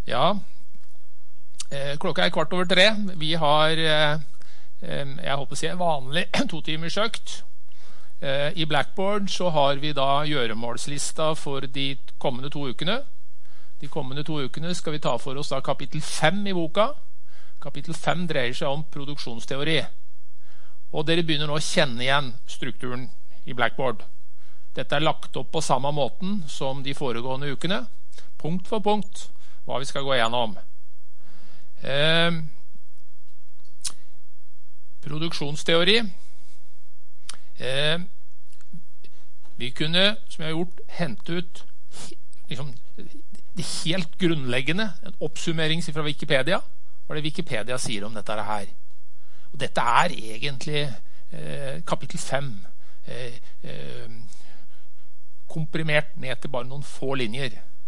Ja, klokka 3:15. Vi har, jeg håper å si, vanlig 2 timers økt. I Blackboard så har vi da gjøremålslista for de kommende 2 ukene. De kommende 2 ukene skal vi ta for oss da kapittel 5 i boka. Kapittel 5 dreier seg om produksjonsteori. Og dere begynner nå å kjenne igjen strukturen i Blackboard. Dette er lagt opp på samme måten som de foregående ukene. Punkt for punkt hva vi skal gå gjennom. Produksjonsteori. Vi kunne, som jeg har gjort, hente ut liksom, det helt grunnleggende, en oppsummering fra Wikipedia. Hva det Wikipedia sier om dette her. Og dette er egentlig kapittel 5 komprimert ned til bare noen få linjer.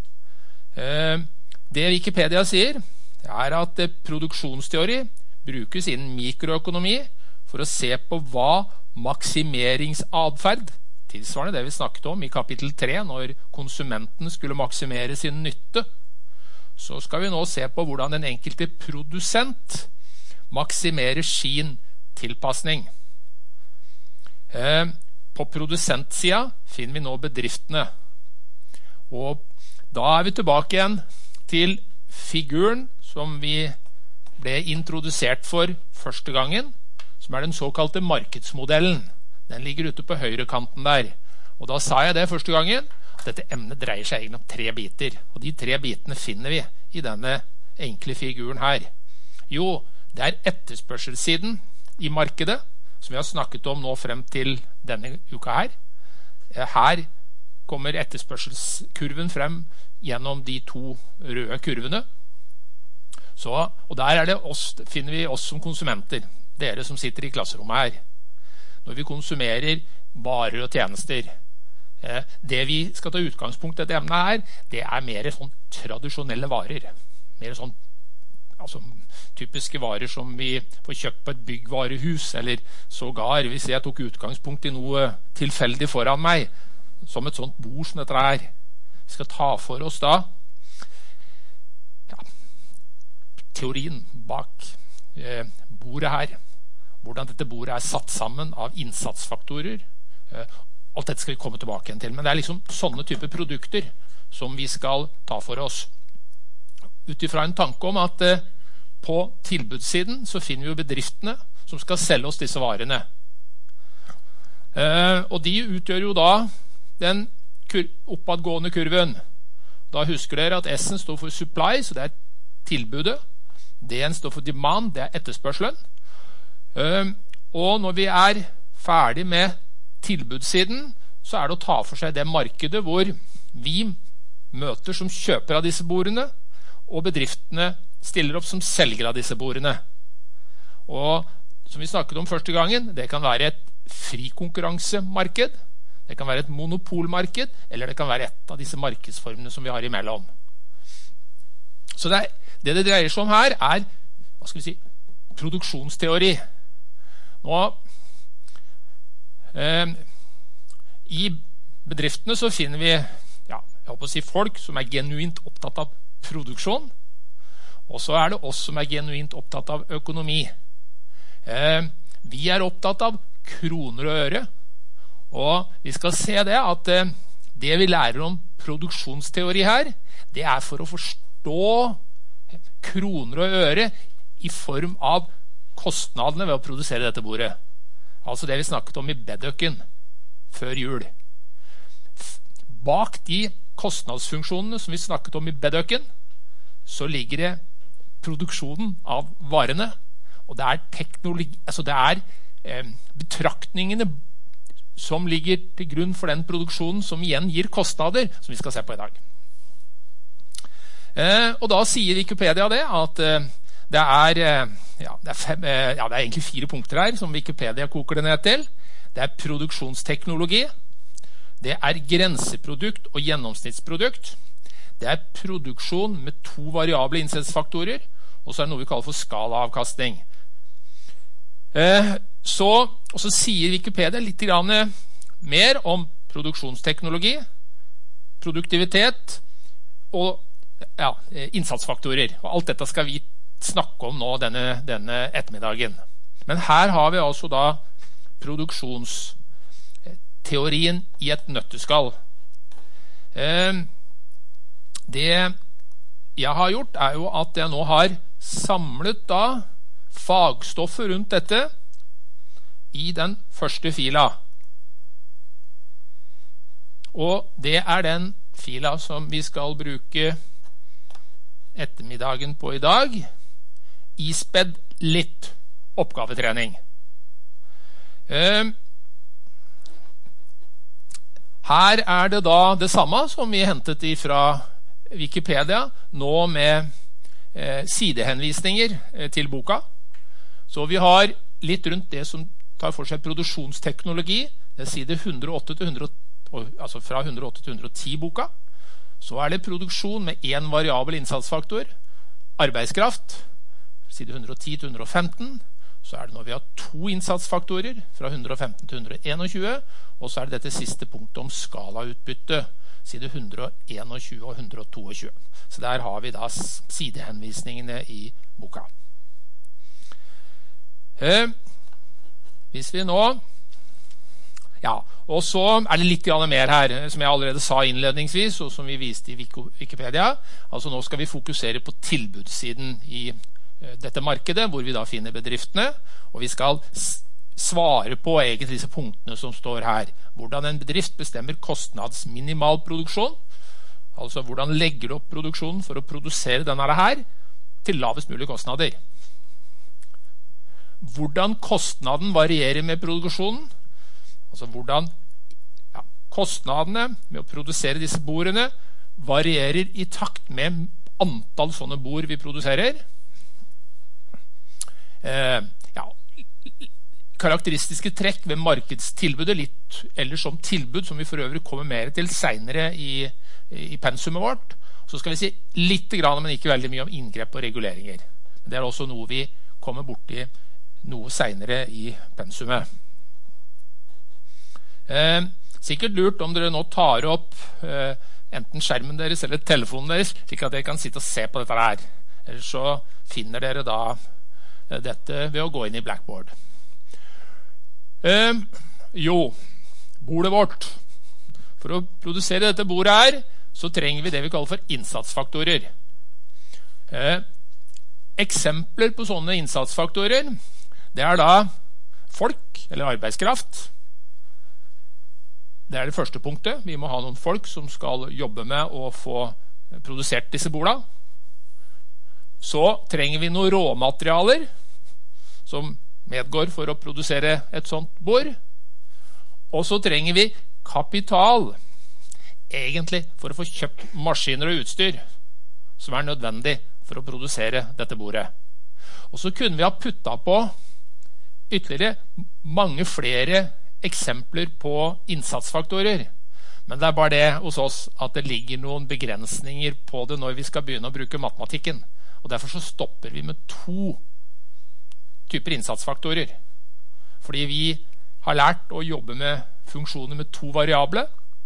Det Wikipedia sier er at produksjonsteori brukes innen mikroøkonomi for å se på hva maksimeringsadferd, tilsvarende det vi snakket om i kapittel 3 når konsumenten skulle maksimere sin nytte, så skal vi nå se på hvordan den enkelte produsent maksimerer sin tilpassning. På produsentsida finner vi nå bedriftene. Og da er vi tilbake igjen til figuren som vi ble introdusert for første gangen, som er den såkalte markedsmodellen. Den ligger ute på høyrekanten der. Og da sa jeg det første gangen, at dette emnet dreier seg egentlig om 3 biter. Og de 3 bitene finner vi i denne enkle figuren her. Jo, det er etterspørselssiden i markedet, som vi har snakket om nå frem til denne uka her. Her kommer etterspørselskurven frem gjennom de 2 røde kurvene. Og der finner vi oss som konsumenter, dere som sitter i klasserommet her. Når vi konsumerer varer og tjenester. Det vi skal ta utgangspunkt i dette emnet her, det er mer sånn tradisjonelle varer. Mer sånn typiske varer som vi får kjøpt på et byggvarehus, eller sågar, hvis jeg tok utgangspunkt i noe tilfeldig foran meg, som et sånt bord som dette her. Vi skal ta for oss da teorien bak bordet her. Hvordan dette bordet er satt sammen av innsatsfaktorer. Alt dette skal vi komme tilbake igjen til. Men det er liksom sånne typer produkter som vi skal ta for oss. Utifra en tanke om at på tilbudssiden så finner vi jo bedriftene som skal selge oss disse varene. Og de utgjør jo da den oppadgående kurven. Da husker dere at S-en står for supply, så det er tilbudet. D-en står for demand, det er etterspørselen. Og når vi er ferdig med tilbudssiden, så er det å ta for seg det markedet hvor vi møter som kjøper av disse bordene, og bedriftene stiller opp som selger av disse bordene. Og som vi snakket om første gangen, det kan være et frikonkurransemarked, det kan være et monopolmarked, eller det kan være et av disse markedsformene som vi har imellom. Så det dreier seg om her er, hva skal vi si, produksjonsteori. Nå, i bedriftene så finner vi, jeg håper å si folk som er genuint opptatt av produksjon, og så er det oss som er genuint opptatt av økonomi. Vi er opptatt av kroner og øre, og vi skal se det at det vi lærer om produksjonsteori her, det er for å forstå kroner og øre i form av kostnadene ved å produsere dette bordet. Altså det vi snakket om i bedøkken før jul. Bak de kostnadsfunksjonene som vi snakket om i bedøkken, så ligger det produksjonen av varene, og det er teknologi, altså det er betraktningene som ligger til grunn for den produksjonen som igjen gir kostnader, som vi skal se på i dag. Og da sier Wikipedia det, at det er egentlig 4 punkter her som Wikipedia koker det ned til. Det er produksjonsteknologi, det er grenseprodukt og gjennomsnittsprodukt, det er produksjon med 2 variable innsatsfaktorer, og så er det noe vi kaller for skalaavkastning. Og så sier Wikipedia litt mer om produksjonsteknologi, produktivitet og innsatsfaktorer. Og alt dette skal vi snakke om nå denne ettermiddagen. Men her har vi altså da produksjonsteorien i et nøtteskall. Det jeg har gjort er jo at jeg nå har samlet da fagstoffer rundt dette i den første fila. Og det er den fila som vi skal bruke ettermiddagen på i dag, ispedd litt oppgavetrening. Her er det da det samme som vi hentet fra Wikipedia, nå med sidehenvisninger til boka. Så vi har litt rundt det som tar for seg produksjonsteknologi, det er side 108 til 110. Altså fra 108 til 110 boka. Så er det produksjon med en variabel innsatsfaktor, arbeidskraft, side 110 til 115. Så er det når vi har to innsatsfaktorer, fra 115 til 121, og så er det dette siste punktet om skalautbytte, side 121 og 122. Så der har vi da sidehenvisningene i boka. Hvis vi nå og så er det litt mer her, som jeg allerede sa innledningsvis, og som vi viste i Wikipedia. Altså nå skal vi fokusere på tilbudssiden i dette markedet, hvor vi da finner bedriftene, og vi skal svare på egentlig disse punktene som står her. Hvordan en bedrift bestemmer kostnadsminimal produksjon, altså hvordan legger du opp produksjonen for å produsere denne her til lavest mulig kostnader. Hvordan kostnaden varierer med produksjonen, altså hvordan kostnadene med å produsere disse bordene varierer i takt med antall sånne bord vi produserer. Karakteristiske trekk ved markedstilbudet, litt ellers som tilbud, som vi for øvrig kommer mer til senere i pensumet vårt. Så skal vi si litt grann, men ikke veldig mye om inngrep og reguleringer. Men det er også noe vi kommer borti noe senere i pensumet. Sikkert lurt om dere nå tar opp enten skjermen deres eller telefonen deres, slik at dere kan sitte og se på dette her. Ellers så finner dere da dette ved å gå inn i Blackboard. Bordet vårt. For å produsere dette bordet her, så trenger vi det vi kaller for innsatsfaktorer. Eksempler på sånne innsatsfaktorer, det er da folk, eller arbeidskraft. Det er det første punktet. Vi må ha noen folk som skal jobbe med å få produsert disse bordene. Så trenger vi noen råmaterialer som medgår for å produsere et sånt bord. Og så trenger vi kapital, egentlig for å få kjøpt maskiner og utstyr som er nødvendig for å produsere dette bordet. Og så kunne vi ha puttet på ytterligere mange flere eksempler på innsatsfaktorer, men det er bare det hos oss at det ligger noen begrensninger på det når vi skal begynne å bruke matematikken, og derfor så stopper vi med 2 typer innsatsfaktorer, fordi vi har lært å jobbe med funksjoner med 2 variable,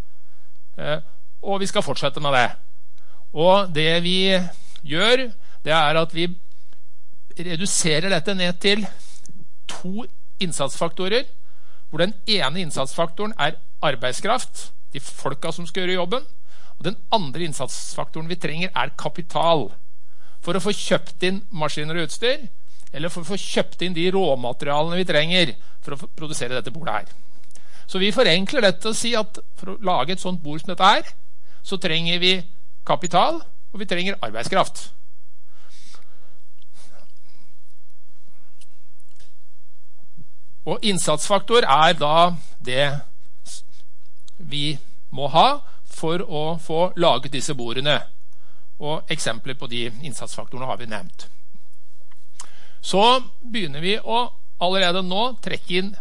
og vi skal fortsette med det. Og det vi gjør, det er at vi reduserer dette ned til 2 innsatsfaktorer, hvor den ene innsatsfaktoren er arbeidskraft, de folka som skal gjøre jobben, og den andre innsatsfaktoren vi trenger er kapital, for å få kjøpt inn maskiner og utstyr, eller for å få kjøpt inn de råmaterialene vi trenger for å produsere dette bordet her. Så vi forenkler dette og sier at for å lage et sånt bord som dette her, så trenger vi kapital, og vi trenger arbeidskraft. Og innsatsfaktor er da det vi må ha for å få laget disse bordene. Og eksempler på de innsatsfaktorene har vi nevnt. Så begynner vi å allerede nå trekke inn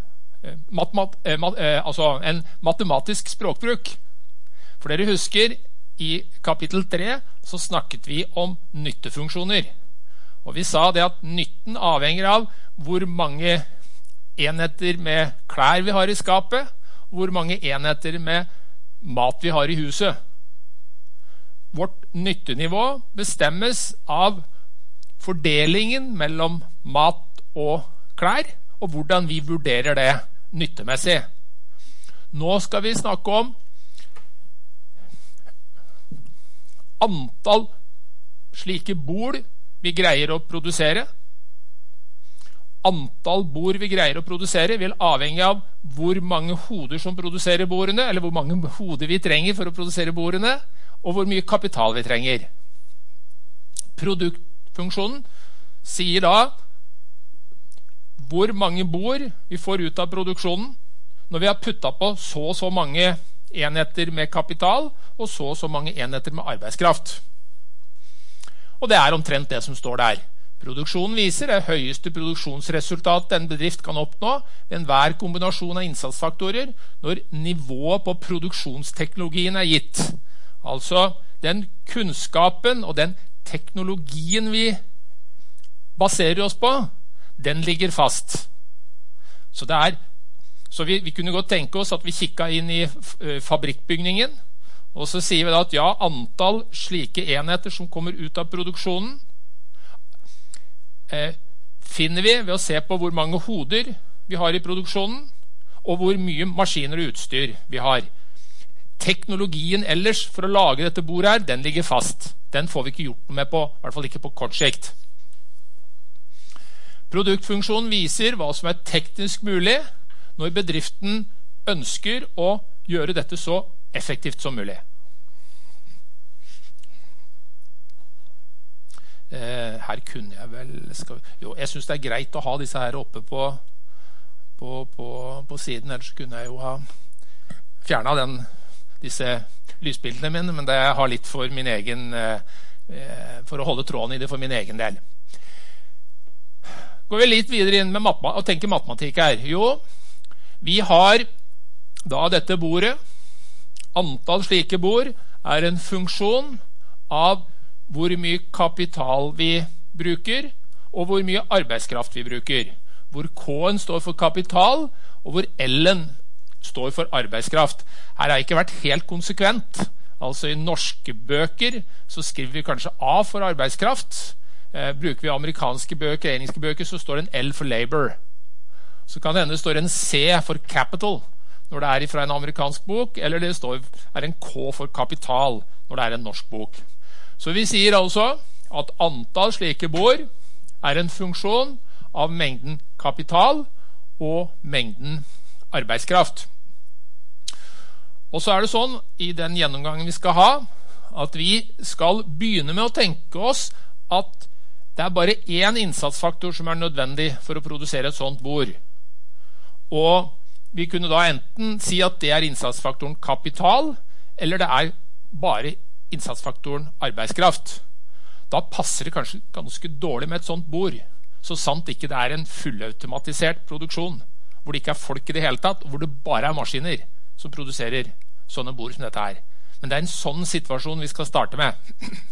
en matematisk språkbruk. For dere husker, i kapittel 3 så snakket vi om nyttefunksjoner. Og vi sa det at nytten avhenger av hvor mange enheter med klær vi har i skapet, hvor mange enheter med mat vi har i huset. vårt nyttenivå bestemmes av fordelingen mellom mat og klær, og hvordan vi vurderer det nyttemessig. Nå skal vi snakke om antall slike bord vi greier å produsere. Antall bord vi greier å produsere vil avhenge av hvor mange hoder som produserer bordene, eller hvor mange hoder vi trenger for å produsere bordene, og hvor mye kapital vi trenger. Produktfunksjonen sier da hvor mange bord vi får ut av produksjonen når vi har puttet på så og så mange enheter med kapital og så mange enheter med arbeidskraft. Og det er omtrent det som står der. Produksjonen viser det høyeste produksjonsresultatet en bedrift kan oppnå ved enhver kombinasjon av innsatsfaktorer når nivået på produksjonsteknologien er gitt. Altså den kunnskapen og den teknologien vi baserer oss på, den ligger fast. Så vi kunne godt tenke oss at vi kikket inn i fabrikkbygningen, og så sier vi da at ja, antall slike enheter som kommer ut av produksjonen, finner vi ved å se på hvor mange hoder vi har i produksjonen, og hvor mye maskiner og utstyr vi har. Teknologien ellers for å lage dette bordet her, den ligger fast. Den får vi ikke gjort noe med på, i hvert fall ikke på kort sikt. Produktfunksjonen viser hva som er teknisk mulig når bedriften ønsker å gjøre dette så effektivt som mulig. Her kunne jeg vel... jeg synes det er greit å ha disse her oppe på siden, ellers kunne jeg jo ha fjernet disse lysbildene mine, men det har litt for min egen... for å holde tråden i det for min egen del. Går vi litt videre inn med og tenker matematikk her. Jo, vi har da dette bordet. Antall slike bord er en funksjon av hvor mye kapital vi bruker, og hvor mye arbeidskraft vi bruker. Hvor K-en står for kapital, og hvor L-en står for arbeidskraft. Her har ikke vært helt konsekvent. Altså i norske bøker så skriver vi kanskje A for arbeidskraft. Bruker vi amerikanske bøker, engelske bøker, så står det en L for labor. Så kan det hende det står en C for capital når det er fra en amerikansk bok, eller det er en K for kapital når det er en norsk bok. Så vi sier altså at antall slike bord er en funksjon av mengden kapital og mengden arbeidskraft. Og så er det sånn, i den gjennomgangen vi skal ha, at vi skal begynne med å tenke oss at det er bare én innsatsfaktor som er nødvendig for å produsere et sånt bord. Og vi kunne da enten si at det er innsatsfaktoren kapital, eller det er bare innsatsfaktoren arbeidskraft. Da passer det kanskje ganske dårlig med et sånt bord, så sant ikke det er en fullautomatisert produksjon, hvor det ikke er folk i det hele tatt, og hvor det bare er maskiner som produserer sånne bord som dette her. Men det er en sånn situasjon vi skal starte med.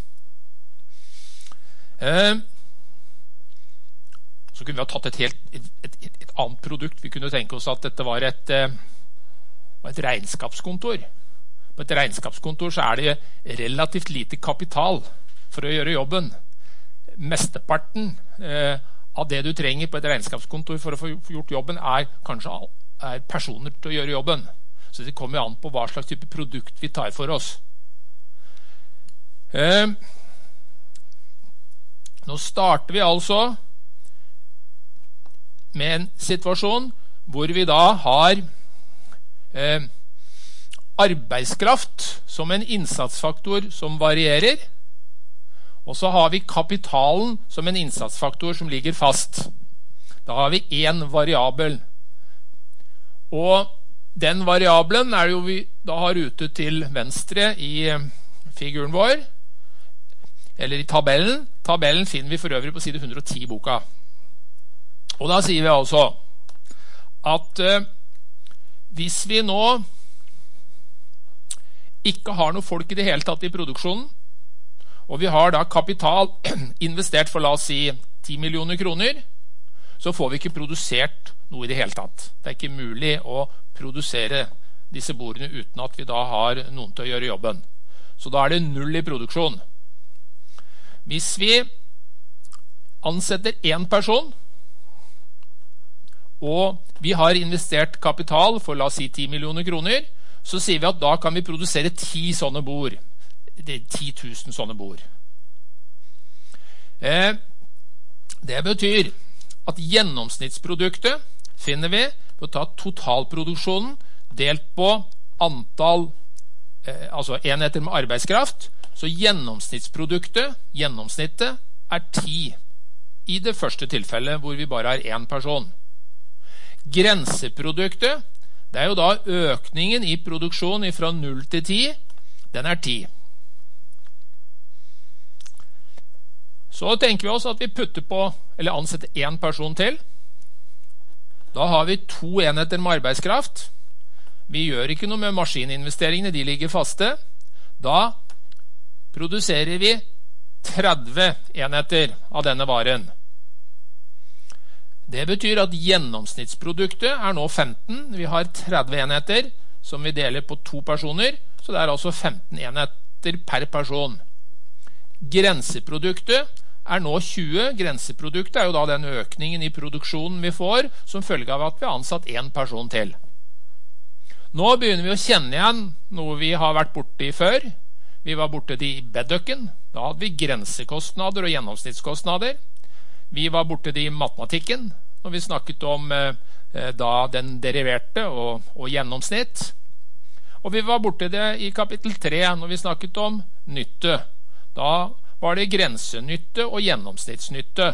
Så kunne vi ha tatt et annet produkt. Vi kunne tenke oss at dette var et regnskapskontor. På et regnskapskontor så er det relativt lite kapital for å gjøre jobben. Mesteparten av det du trenger på et regnskapskontor for å få gjort jobben er kanskje personer til å gjøre jobben. Så det kommer an på hva slags type produkt vi tar for oss. Nå starter vi altså med en situasjon hvor vi da har arbeidskraft som en innsatsfaktor som varierer, og så har vi kapitalen som en innsatsfaktor som ligger fast. Da har vi en variabel. Og den variabelen er jo vi da har ute til venstre i figuren vår, eller i tabellen. Tabellen finner vi for øvrig på side 110 i boka. Og da sier vi altså at hvis vi nå ikke har noe folk i det hele tatt i produksjonen, og vi har da kapital investert for, la oss si, 10 millioner kroner, så får vi ikke produsert noe i det hele tatt. Det er ikke mulig å produsere disse bordene uten at vi da har noen til å gjøre jobben. så da det 0 i produksjon. Hvis vi ansetter en person, og vi har investert kapital for, la oss si, 10 millioner kroner, så sier vi at da kan vi produsere 10 sånne bord. Det 10 000 sånne bord. Det betyr at gjennomsnittsproduktet finner vi ved å ta totalproduksjonen delt på antall altså enheter med arbeidskraft, så gjennomsnittsproduktet, gjennomsnittet, 10 i det første tilfellet hvor vi bare har en person. Grenseproduktet, det jo da økningen i produksjon fra 0 til 10, den 10. Så tenker vi oss at vi putter på, eller ansetter en person til. Da har vi 2 enheter med arbeidskraft. Vi gjør ikke noe med maskininvesteringene, de ligger faste. Da produserer vi 30 enheter av denne varen. Det betyr at gjennomsnittsproduktet nå 15. Vi har 30 enheter som vi deler på 2 personer, så det altså 15 enheter per person. Grenseproduktet nå 20. Grenseproduktet jo da den økningen i produksjonen vi får som følge av at vi har ansatt en person til. Nå begynner vi å kjenne igjen noe vi har vært borte i før. Vi var borte i beddukken. Da hadde vi grensekostnader og gjennomsnittskostnader. Vi var borte i matematikken når vi snakket om da den deriverte og gjennomsnitt. Og vi var borte i kapittel 3 når vi snakket om nytte. Da var det grensenytte og gjennomsnittsnytte.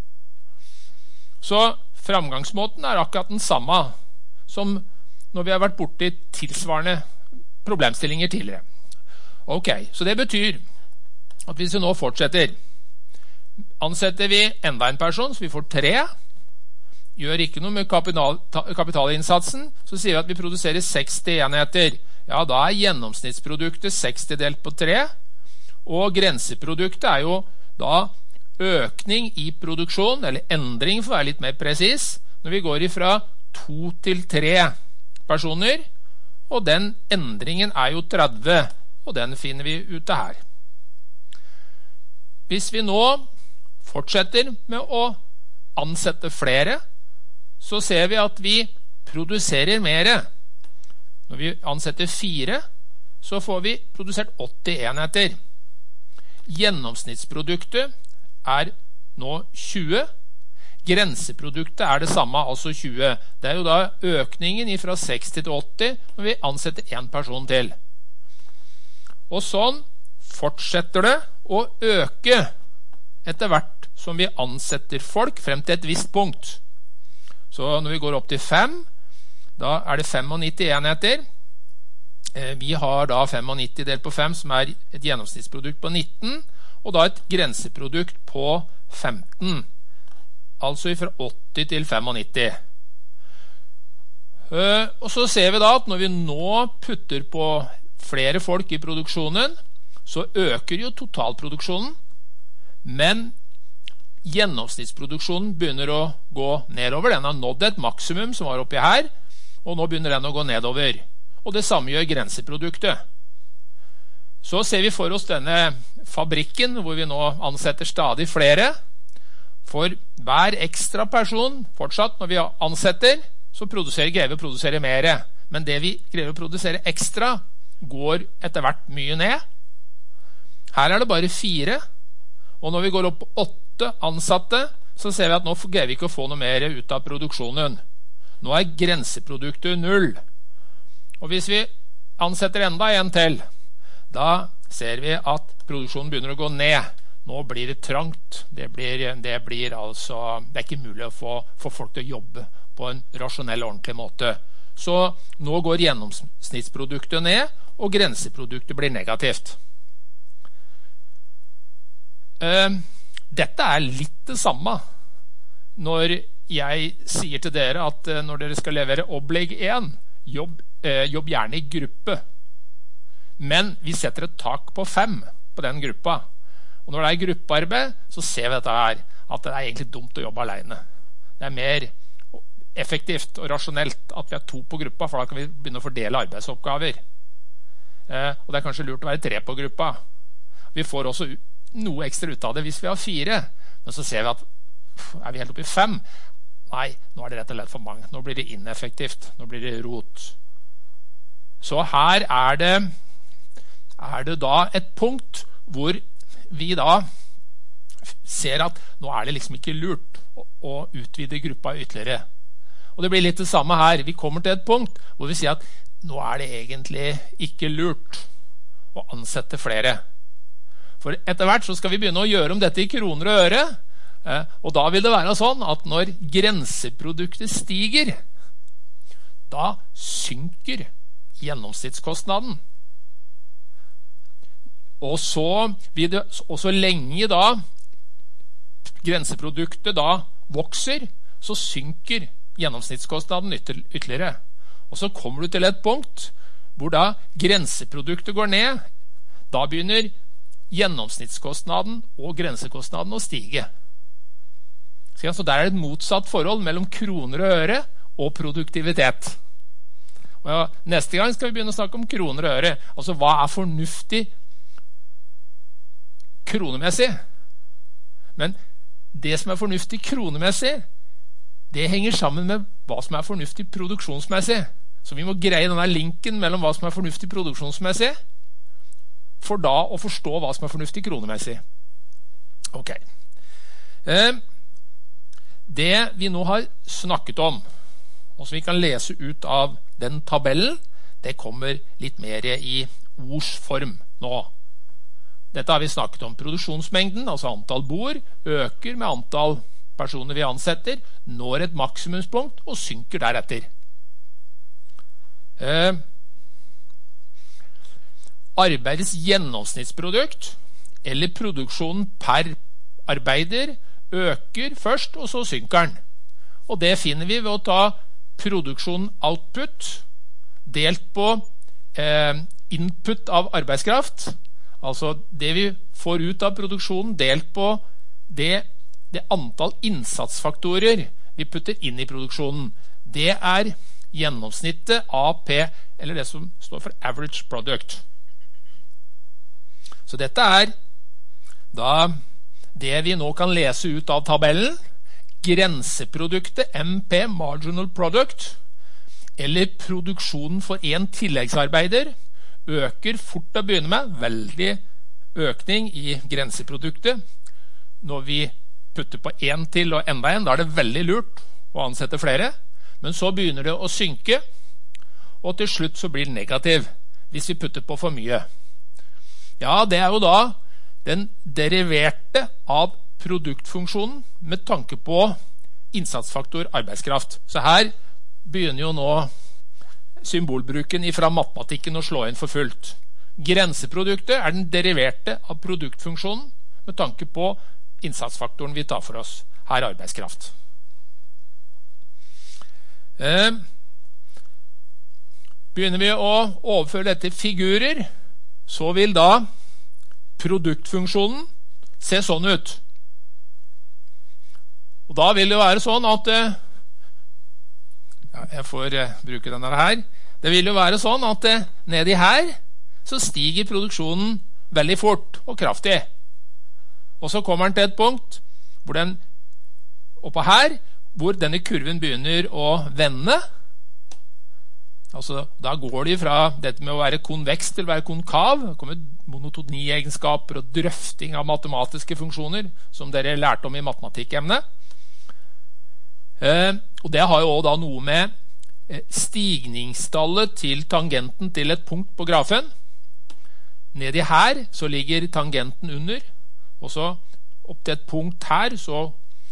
Så framgangsmåten akkurat den samme som når vi har vært borte i tilsvarende problemstillinger tidligere. Ok, så det betyr at hvis vi nå fortsetter, ansetter vi enda en person, så vi får 3, gjør ikke noe med kapitalinnsatsen, så sier vi at vi produserer 60 enheter. Ja, da gjennomsnittsproduktet 60 delt på 3, og grenseproduktet jo da økning i produksjon, eller endring for å være litt mer presis, når vi går fra 2 til 3 personer, og den endringen jo 30, og den finner vi ute her. Hvis vi nå fortsetter med å ansette flere, så ser vi at vi produserer mer. Når vi ansetter 4, så får vi produsert 80 enheter. Gjennomsnittsproduktet nå 20. Grenseproduktet det samme, altså 20. Det jo da økningen fra 60 til 80 når vi ansetter en person til. Og sånn fortsetter det å øke etter hvert som vi ansetter folk frem til et visst punkt. Så når vi går opp til 5, da det 95 enheter. Vi har da 95 delt på 5, som et gjennomsnittsprodukt på 19, og da et grenseprodukt på 15. Altså fra 80 til 95. Og så ser vi da at når vi nå putter på flere folk i produksjonen, så øker jo totalproduksjonen, men gjennomsnittsproduksjonen begynner å gå nedover. Den har nådd et maksimum som var oppi her, og nå begynner den å gå nedover. Og det samme gjør grenseproduktet. Så ser vi for oss denne fabrikken, hvor vi nå ansetter stadig flere. For hver ekstra person, fortsatt når vi ansetter, så greier vi å produsere mer. Men det vi greier å produsere ekstra, går etter hvert mye ned. Her det bare 4, og når vi går opp på 8 ansatte, så ser vi at nå greier vi ikke å få noe mer ut av produksjonen. Nå grenseproduktet 0. Og hvis vi ansetter enda en til, da ser vi at produksjonen begynner å gå ned. Nå blir det trangt. Det er ikke mulig å få folk til å jobbe på en rasjonell og ordentlig måte. Så nå går gjennomsnittsproduktet ned, og grenseproduktet blir negativt. Dette litt det samme når jeg sier til dere at når dere skal levere opplegg 1, jobb gjerne i gruppe. Men vi setter et tak på 5 på den gruppa. Og når det gruppearbeid, så ser vi dette her, at det egentlig dumt å jobbe alene. Det mer effektivt og rasjonelt at vi 2 på gruppa, for da kan vi begynne å fordele arbeidsoppgaver. og det kanskje lurt å være 3 på gruppa. Vi får også noe ekstra ut av det hvis vi har 4, men så ser vi at vi helt oppe i 5? Nei, nå det rett og slett for mange. Nå blir det ineffektivt. Nå blir det rot. Så her det da et punkt hvor vi da ser at nå det liksom ikke lurt å utvide gruppa ytterligere. Og det blir litt det samme her. Vi kommer til et punkt hvor vi sier at nå det egentlig ikke lurt å ansette flere. For etter hvert så skal vi begynne å gjøre om dette i kroner og øre, og da vil det være sånn at når grenseproduktet stiger, da synker gjennomsnittskostnaden. Og så lenge da grenseproduktet da vokser, så synker gjennomsnittskostnaden ytterligere. Og så kommer du til et punkt hvor da grenseproduktet går ned. Da begynner gjennomsnittskostnaden og grensekostnaden å stige. Så der et motsatt forhold mellom kroner og øre og produktivitet. Og neste gang skal vi begynne å snakke om kroner og øre. Altså hva fornuftig kronemessig? Men det som fornuftig kronemessig, det henger sammen med hva som fornuftig produksjonsmessig. Så vi må greie denne linken mellom hva som fornuftig produksjonsmessig, for da å forstå hva som fornuftig kronemessig. Ok. Det vi nå har snakket om, og som vi kan lese ut av den tabellen, det kommer litt mer i ordsform nå. Dette har vi snakket om. Produksjonsmengden, altså antall bord, øker med antall personer vi ansetter, når et maksimumspunkt og synker deretter. Arbeidets gjennomsnittsprodukt, eller produksjonen per arbeider, øker først, og så synker den. Og det finner vi ved å ta produksjonen output, delt på input av arbeidskraft, altså det vi får ut av produksjonen, delt på det antall innsatsfaktorer vi putter inn i produksjonen. Det gjennomsnittet AP, eller det som står for average product. Så dette da det vi nå kan lese ut av tabellen. Grenseproduktet, MP, marginal product, eller produksjonen for en tilleggsarbeider, øker fort å begynne med, veldig økning i grenseproduktet. Når vi putter på en til og enda en, da det veldig lurt å ansette flere, men så begynner det å synke, og til slutt så blir det negativ, hvis vi putter på for mye. Ja, det jo da den deriverte av produktfunksjonen med tanke på innsatsfaktor arbeidskraft. Så her begynner jo nå symbolbruken fra matematikken å slå inn for fullt. Grenseproduktet den deriverte av produktfunksjonen med tanke på innsatsfaktoren vi tar for oss. Her arbeidskraft. Begynner vi å overføre dette til figurer, så vil da produktfunksjonen se sånn ut. Og da vil det være sånn at jeg får bruke denne her. Det vil jo være sånn at nedi her så stiger produksjonen veldig fort og kraftig. Og så kommer den til et punkt hvor den oppå her, hvor denne kurven begynner å vende. Altså, da går de fra dette med å være konveks til å være konkav. Det kommer monotoni-egenskaper og drøfting av matematiske funksjoner, som dere lærte om i matematikkemnet. Og det har jo også da noe med stigningstallet til tangenten til et punkt på grafen. Nedi her så ligger tangenten under, og så opp til et punkt her så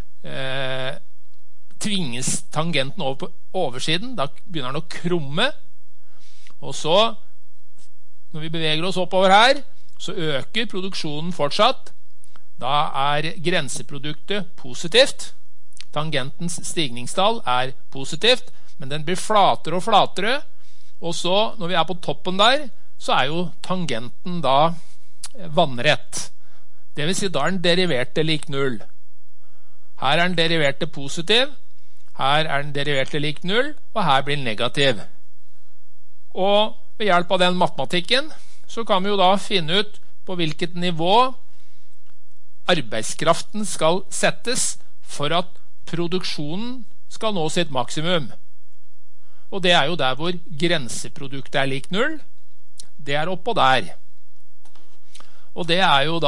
tvinges tangenten over på oversiden. Da begynner den å krumme, og så når vi beveger oss oppover her så øker produksjonen fortsatt. Da grenseproduktet positivt, tangentens stigningstall positivt, men den blir flatere og flatere, og så når vi på toppen der så jo tangenten da vannrett. Det vil si da den deriverte lik null. Her den deriverte positiv, her den deriverte lik null, og her blir den negativ. Og ved hjelp av den matematikken, så kan vi jo da finne ut på hvilket nivå arbeidskraften skal settes for at produksjonen skal nå sitt maksimum. Og det er jo der hvor grenseproduktet er lik 0. Det er oppå der. Og det er jo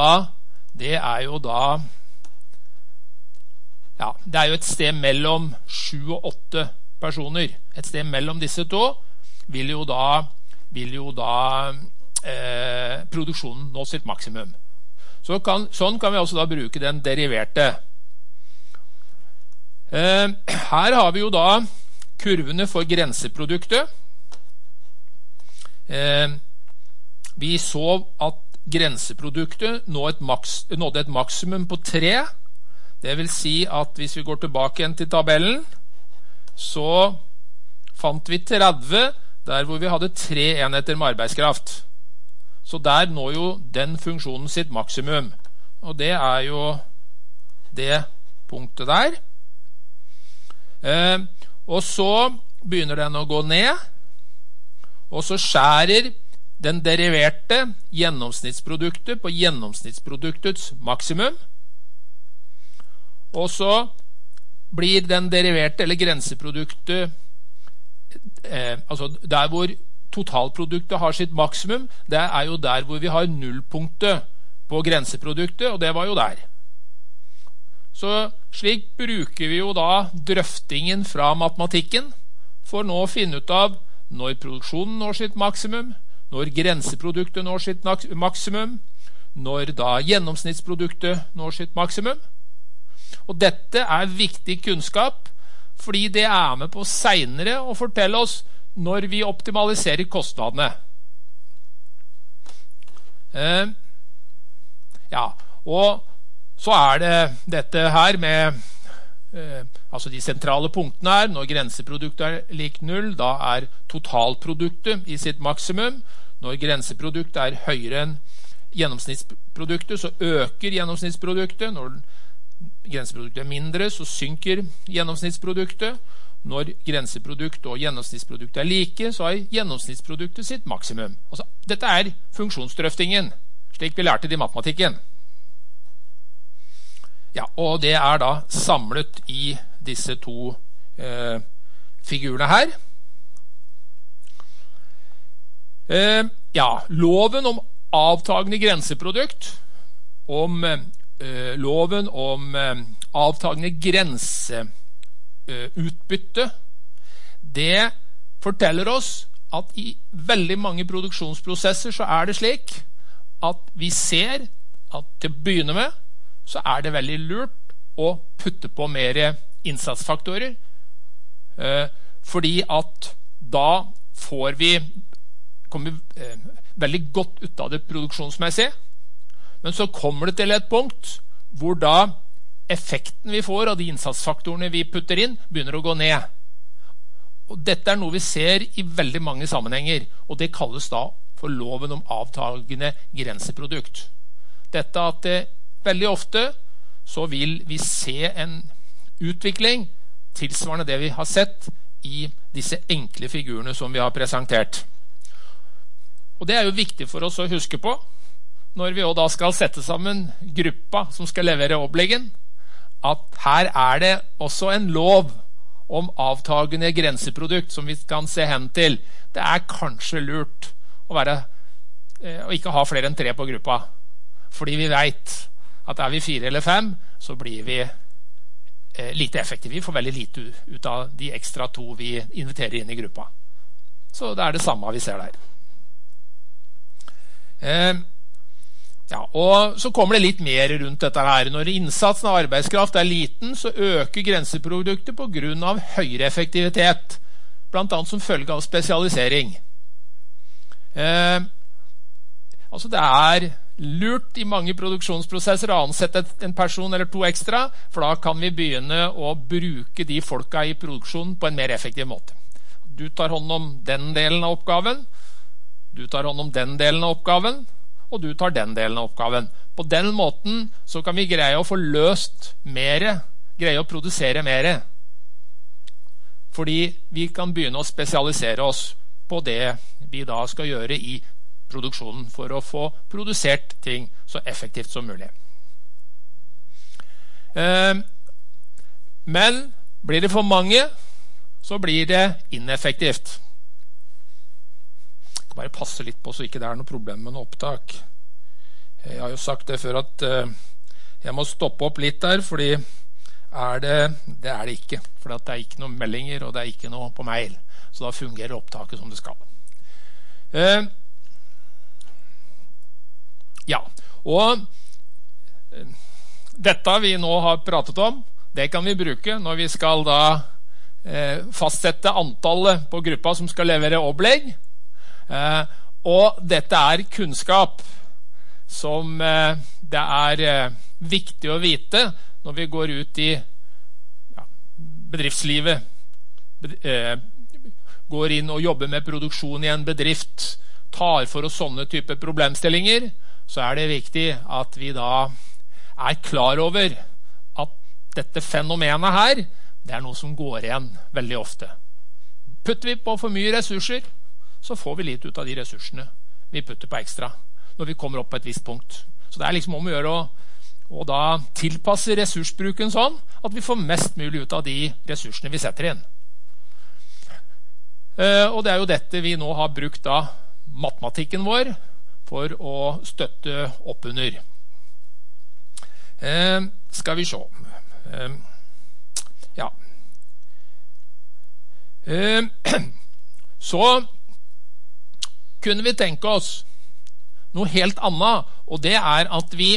et sted mellom 7 og 8 personer. Et sted mellom disse to vil jo da produksjonen nå sitt maksimum. Sånn kan vi også da bruke den deriverte. Her har vi jo da kurvene for grenseproduktet. Vi så at grenseproduktet nådde et maksimum på 3. Det vil si at hvis vi går tilbake igjen til tabellen, så fant vi 30 der hvor vi hadde 3 enheter med arbeidskraft. Så der når jo den funksjonen sitt maksimum. Og det er jo det punktet der. Og så begynner den å gå ned, og så skjærer den deriverte gjennomsnittsproduktet på gjennomsnittsproduktets maksimum. Og så blir den deriverte eller grenseproduktet, altså der hvor totalproduktet har sitt maksimum, det er jo der hvor vi har nullpunktet på grenseproduktet, og det var jo der. Så slik bruker vi jo da drøftingen fra matematikken for nå å finne ut av når produksjonen når sitt maksimum, når grenseproduktet når sitt maksimum, når da gjennomsnittsproduktet når sitt maksimum. Og dette er viktig kunnskap, fordi det er med på senere å fortelle oss når vi optimaliserer kostnadene. Og så er det dette her med altså de sentrale punktene her. Når grenseproduktet er lik 0, da er totalproduktet i sitt maksimum. Når grenseproduktet er høyere enn gjennomsnittsproduktet, så øker gjennomsnittsproduktet. Når grenseproduktet er mindre, så synker gjennomsnittsproduktet. Når grenseproduktet og gjennomsnittsproduktet er like, så er gjennomsnittsproduktet sitt maksimum. Altså, dette er funksjonsdrøftingen, slik vi lærte det i matematikken. Ja, og det er da samlet i disse to figurene her. Loven om avtagende grenseprodukt, loven om avtagende grenseutbytte, det forteller oss at i veldig mange produksjonsprosesser så er det slik at vi ser at til å begynne med så er det veldig lurt å putte på mer innsatsfaktorer, fordi at da kommer vi veldig godt ut av det produksjonsmessige, men så kommer det til et punkt hvor da effekten vi får av de innsatsfaktorene vi putter inn begynner å gå ned. Og dette er noe vi ser i veldig mange sammenhenger, og det kalles da for loven om avtagende grenseprodukt. Dette at det veldig ofte så vil vi se en utvikling tilsvarende det vi har sett i disse enkle figurene som vi har presentert. Og det er jo viktig for oss å huske på når vi da skal sette sammen gruppa som skal levere oppleggen, at her er det også en lov om avtagende grenseprodukt som vi kan se hen til. Det er kanskje lurt å ikke ha flere enn 3 på gruppa, fordi vi vet at er vi 4 eller 5, så blir vi lite effektive. Vi får veldig lite ut av de ekstra 2 vi inviterer inn i gruppa. Så det er det samme vi ser der. Og så kommer det litt mer rundt dette her. Når innsatsen av arbeidskraft er liten, så øker grenseproduktet på grunn av høyere effektivitet, blant annet som følge av spesialisering. Altså det er lurt i mange produksjonsprosesser å ansette en person eller 2 ekstra, for da kan vi begynne å bruke de folka i produksjonen på en mer effektiv måte. Du tar hånd om den delen av oppgaven, du tar hånd om den delen av oppgaven, og du tar den delen av oppgaven. På den måten så kan vi greie å få løst mer, greie å produsere mer, fordi vi kan begynne å spesialisere oss på det vi da skal gjøre i produksjonen for å få produsert ting så effektivt som mulig. Men blir det for mange, så blir det ineffektivt. Jeg skal bare passe litt på så ikke det er noe problem med noe opptak. Jeg har jo sagt det før at jeg må stoppe opp litt der, fordi det er det ikke. For det er ikke noen meldinger, og det er ikke noe på mail. Så da fungerer opptaket som det skal. Ja, og dette vi nå har pratet om, det kan vi bruke når vi skal da fastsette antallet på gruppa som skal levere opplegg. Og dette er kunnskap som det er viktig å vite når vi går ut i bedriftslivet, går inn og jobber med produksjon i en bedrift, tar for oss sånne type problemstillinger, så er det viktig at vi da er klar over at dette fenomenet her, det er noe som går igjen veldig ofte. Putter vi på for mye ressurser, så får vi litt ut av de ressursene vi putter på ekstra når vi kommer opp på et visst punkt. Så det er liksom om å gjøre å da tilpasse ressursbruken sånn at vi får mest mulig ut av de ressursene vi setter inn. Og det er jo dette vi nå har brukt da matematikken vår for å støtte opp under. Skal vi se. Ja. Så kunne vi tenke oss noe helt annet, og det er at vi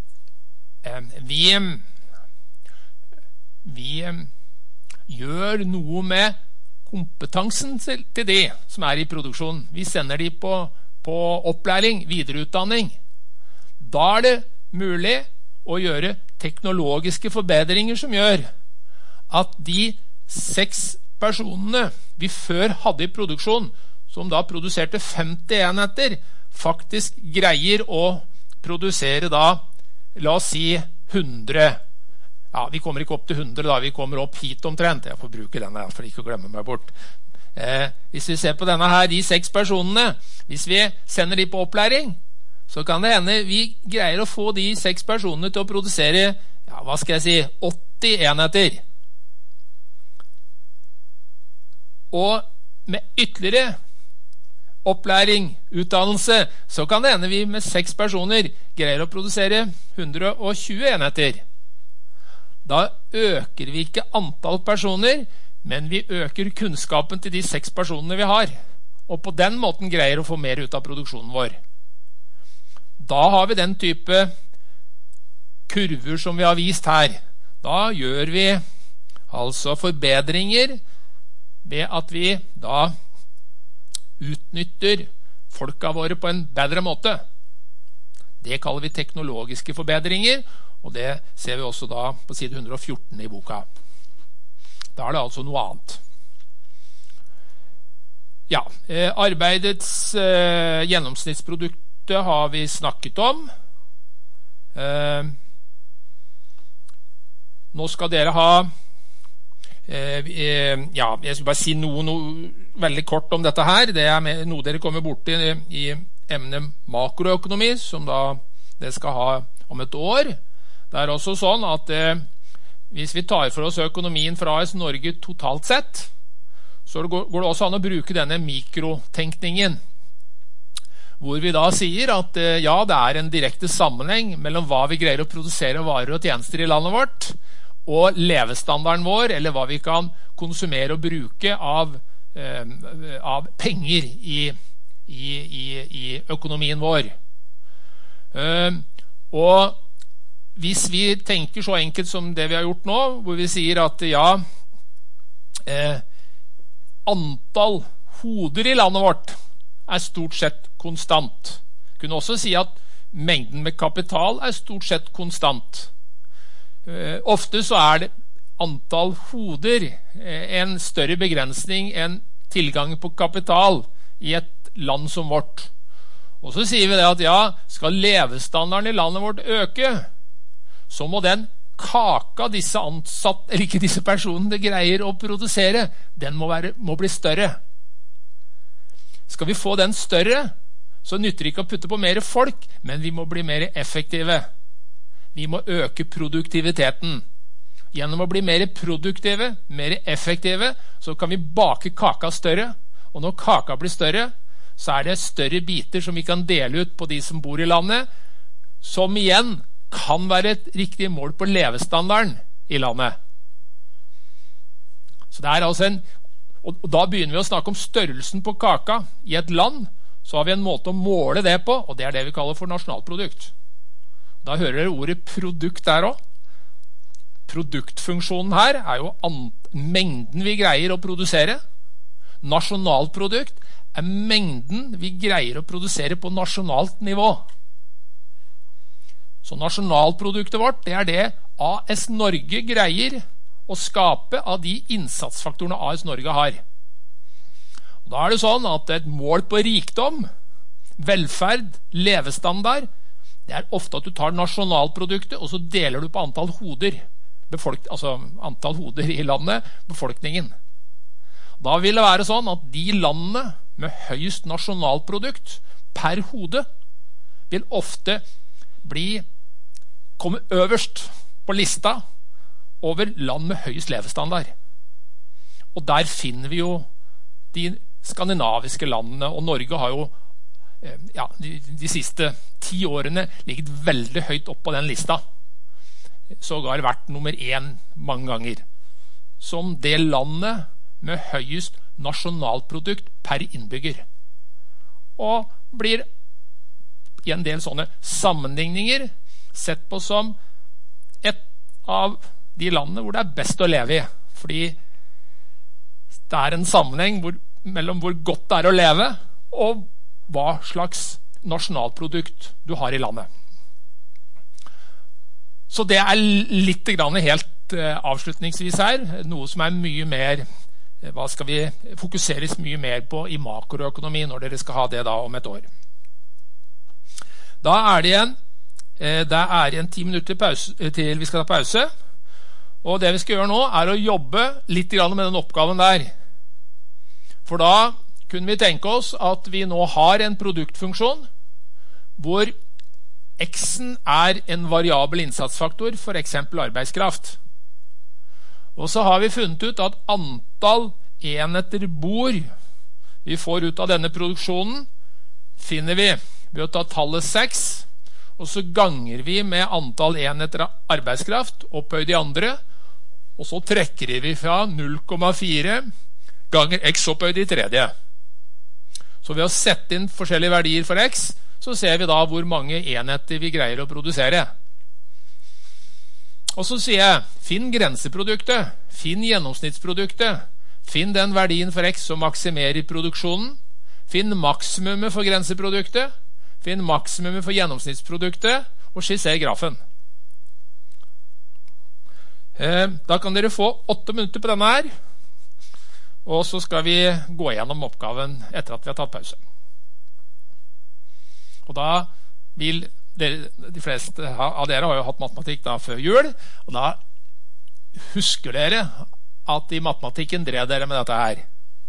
gjør noe med kompetansen til de som er i produksjon. Vi sender de på opplæring, videreutdanning. Da er det mulig å gjøre teknologiske forbedringer som gjør at de 6 personene vi før hadde i produksjon, som da produserte 50 enheter, faktisk greier å produsere da, la oss si 100. Ja, vi kommer ikke opp til 100 da, vi kommer opp hit omtrent. Jeg får bruke denne for ikke å glemme meg bort. Hvis vi ser på denne her, de 6 personene, hvis vi sender de på opplæring, så kan det hende vi greier å få de 6 personene til å produsere, ja, hva skal jeg si, 80 enheter. Og med ytterligere opplæring, utdannelse, så kan det hende vi med 6 personer greier å produsere 120 enheter. Da øker vi ikke antall personer, men vi øker kunnskapen til de 6 personene vi har, og på den måten greier å få mer ut av produksjonen vår. Da har vi den type kurver som vi har vist her. Da gjør vi altså forbedringer ved at vi da utnytter folka våre på en bedre måte. Det kaller vi teknologiske forbedringer, og det ser vi også da på side 114 i boka. Da er det altså noe annet. Ja, arbeidets gjennomsnittsproduktet har vi snakket om. Nå skal dere ha ja, jeg skal bare si noe veldig kort om dette her. Det er noe dere kommer bort i emnet makroøkonomi, som da det skal ha om et år. Det er også sånn at hvis vi tar for oss økonomien fra AS Norge totalt sett, så går det også an å bruke denne mikrotenkningen, hvor vi da sier at ja, det er en direkte sammenheng mellom hva vi greier å produsere varer og tjenester i landet vårt, og levestandarden vår, eller hva vi kan konsumere og bruke av penger i økonomien vår. Og hvis vi tenker så enkelt som det vi har gjort nå, hvor vi sier at ja, antall hoder i landet vårt er stort sett konstant. Kunne også si at mengden med kapital er stort sett konstant. Ofte så er det antall hoder en større begrensning enn tilgangen på kapital i et land som vårt. Og så sier vi det at ja, skal levestandarden i landet vårt øke, så må den kaka disse ansatte, eller ikke disse personene greier å produsere, den må bli større. Skal vi få den større, så nytter det ikke å putte på mer folk, men vi må bli mer effektive. Vi må øke produktiviteten. Gjennom å bli mer produktive, mer effektive, så kan vi bake kaka større. Og når kaka blir større, så er det større biter som vi kan dele ut på de som bor i landet, som igjen kan være et riktig mål på levestandarden i landet. Så det er altså og da begynner vi å snakke om størrelsen på kaka i et land. Så har vi en måte å måle det på, og det er det vi kaller for nasjonalprodukt. Da hører dere ordet produkt der også. Produktfunksjonen her er jo mengden vi greier å produsere. Nasjonalprodukt er mengden vi greier å produsere på nasjonalt nivå. Så nasjonalproduktet vårt, det er det AS Norge greier å skape av de innsatsfaktorene AS Norge har. Og da er det sånn at et mål på rikdom, velferd, levestandard, det er ofte at du tar nasjonalproduktet, og så deler du på antall hoder. Altså antall hoder i landet, befolkningen. Da vil det være sånn at de landene med høyest nasjonalprodukt per hode vil ofte komme øverst på lista over land med høyest levestandard. Og der finner vi jo de skandinaviske landene, og Norge har jo de siste 10 årene ligget veldig høyt opp på den lista. Sågar vært nummer 1 mange ganger. Som det landet med høyest nasjonalprodukt per innbygger. Og blir i en del sånne sammenligninger sett på som et av de landene hvor det er best å leve i. Fordi det er en sammenheng mellom hvor godt det er å leve, og hva slags nasjonalprodukt du har i landet. Så det er litt grann helt avslutningsvis her, noe som er mye mer, hva skal vi fokuseres mye mer på i makroøkonomi når dere skal ha det da om et år. Da er det igjen 10 minutter til vi skal ta pause, og det vi skal gjøre nå er å jobbe litt grann med den oppgaven der. For da kunne vi tenke oss at vi nå har en produktfunksjon hvor X-en er en variabel innsatsfaktor, for eksempel arbeidskraft. Og så har vi funnet ut at antall enheter bord vi får ut av denne produksjonen, finner vi ved å ta tallet 6, og så ganger vi med antall enheter av arbeidskraft opphøyd de andre, og så trekker vi fra 0,4 ganger X opphøyd i tredje. Så ved å sette inn forskjellige verdier for X, så ser vi da hvor mange enheter vi greier å produsere. Og så sier jeg, finn grenseproduktet, finn gjennomsnittsproduktet, finn den verdien for X som maksimerer produksjonen, finn maksimumet for grenseproduktet, finn maksimumet for gjennomsnittsproduktet, og skisser grafen. Da kan dere få 8 minutter på denne her, og så skal vi gå gjennom oppgaven etter at vi har tatt pause. Og da vil de fleste av dere har jo hatt matematikk da før jul, og da husker dere at i matematikken drev dere med dette her.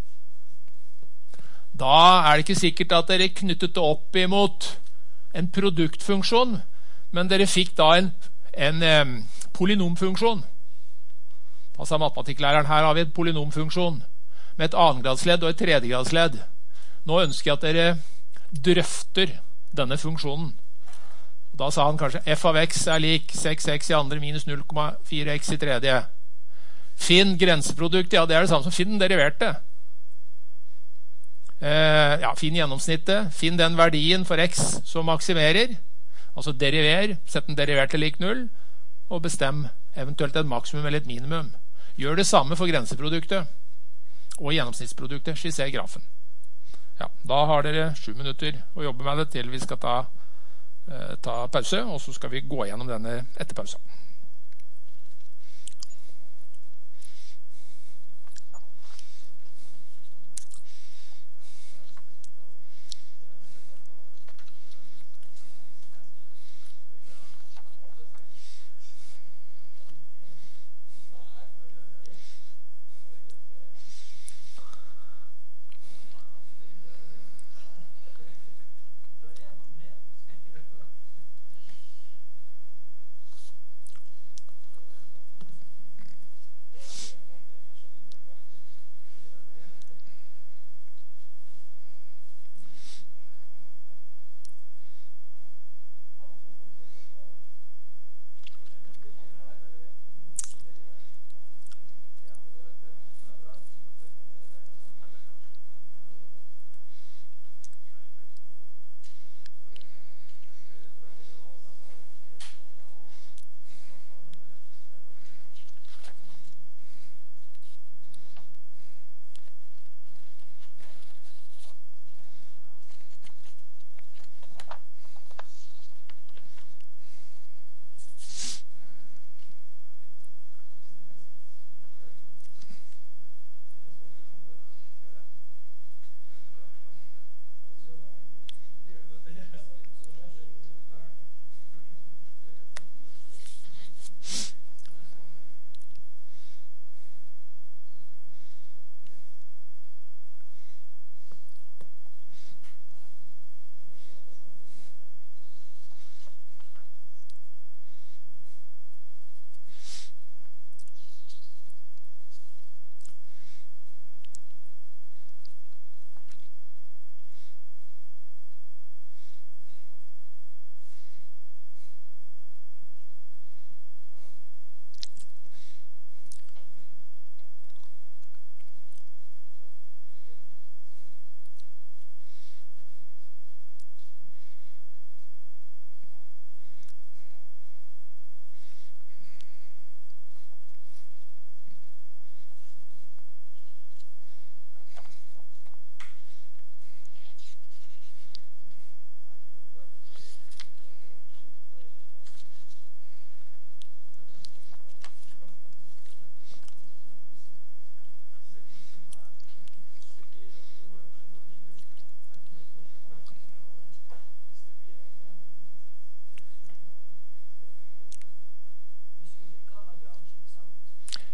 Da er det ikke sikkert at dere knyttet det opp imot en produktfunksjon, men dere fikk da en polynomfunksjon. Da sa matematikklæreren, her har vi en polynomfunksjon med et annengradsledd og et tredjegradsledd. Nå ønsker jeg at dere drøfter denne funksjonen. Da sa han kanskje f av x er lik 6x i andre minus 0,4x i tredje. Finn grenseprodukt, ja det er det samme som finn den deriverte. Finn gjennomsnittet, finn den verdien for x som maksimerer, altså deriver, sett den deriverte lik 0, og bestem eventuelt et maksimum eller et minimum. Gjør det samme for grenseproduktet og gjennomsnittsproduktet, skisser grafen. Da har dere 7 minutter å jobbe med det til vi skal ta pause, og så skal vi gå gjennom denne etter pausen.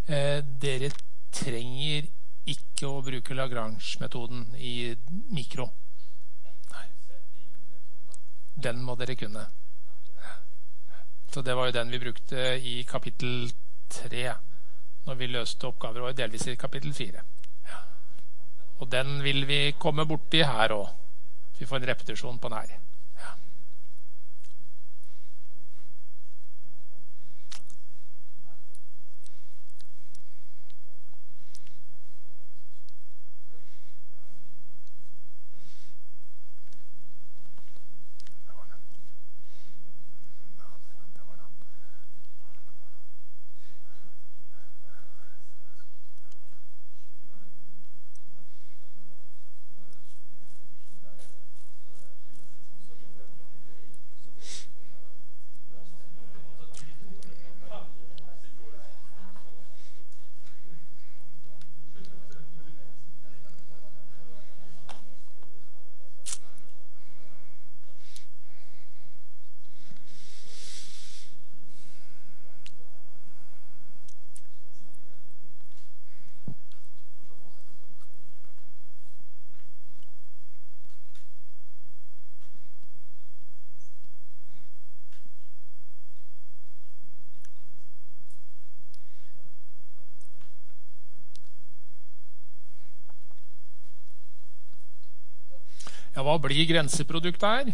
Dere trenger ikke å bruke Lagrange-metoden i mikro. Nei. Den må dere kunne. Så det var jo den vi brukte i kapittel 3, når vi løste oppgaver, og delvis i kapittel 4. Og den vil vi komme borti her også. Vi får en repetisjon på den her. Ja, hva blir grenseproduktet her?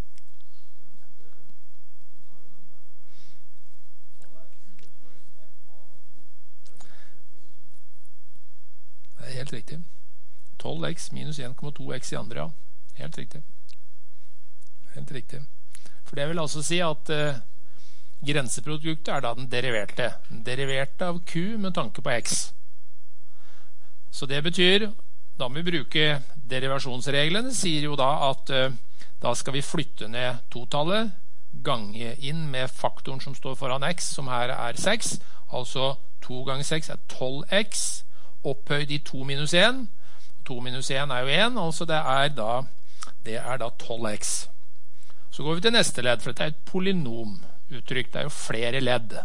Det er helt riktig. 12x minus 1,2x i andre, ja. Helt riktig. Helt riktig. For det vil altså si at grenseproduktet er da den deriverte. Den deriverte av q med tanke på x. Så det betyr, da må vi bruke derivasjonsreglene, sier jo da at da skal vi flytte ned totallet, gange inn med faktoren som står foran x, som her er 6, altså 2 ganger 6 er 12x, opphøyd i 2 minus 1, 2 minus 1 er jo 1, altså det er da 12x. Så går vi til neste ledd, for dette er et polynomuttrykk, det er jo flere ledd.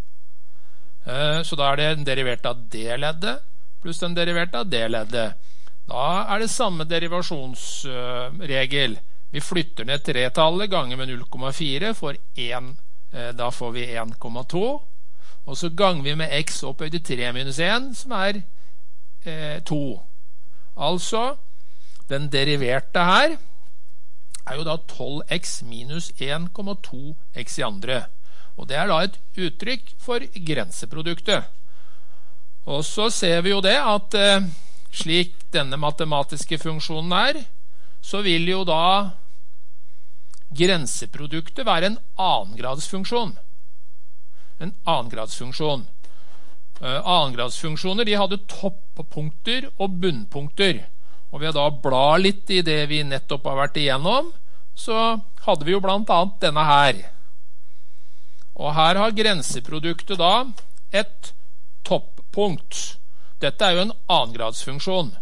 Så da er det den deriverte av det leddet, pluss den deriverte av det leddet. Da er det samme derivasjonsregel. Vi flytter ned 3-tallet ganger med 0,4 for 1, da får vi 1,2. Og så ganger vi med x opphøyd til 3 minus 1, som er 2. Altså, den deriverte her er jo da 12x minus 1,2x i andre. Og det er da et uttrykk for grenseproduktet. Og så ser vi jo det at slik denne matematiske funksjonen er, så vil jo da grenseproduktet være en annengradsfunksjon. En annengradsfunksjon. Annengradsfunksjoner, de hadde toppunkter og bunnpunkter. Og ved å da bla litt i det vi nettopp har vært igjennom, så hadde vi jo blant annet denne her. Og her har grenseproduktet da et toppunkt. Dette er jo en annengradsfunksjon.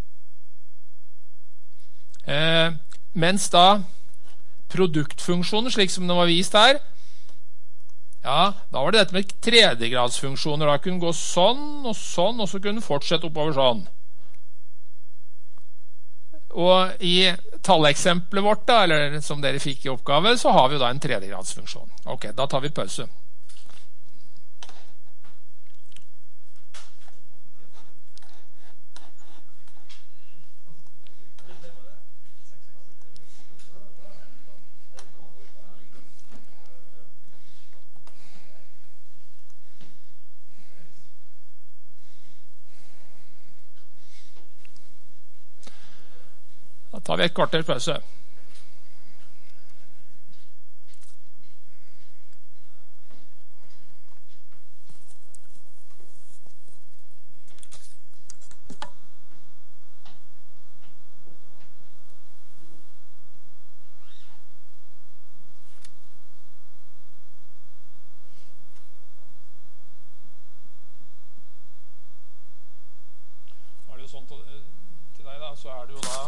Mens da produktfunksjoner, slik som den var vist her, ja, da var det dette med tredjegradsfunksjoner. Da kunne gå sånn, og så kunne den fortsette oppover sånn. Og i talleksempelet vårt, da, eller som dere fikk i oppgave, så har vi jo da en tredjegradsfunksjon. Ok, da tar vi pause. Da tar vi et kvarters pause. Er det jo sånn til deg da, så er det jo da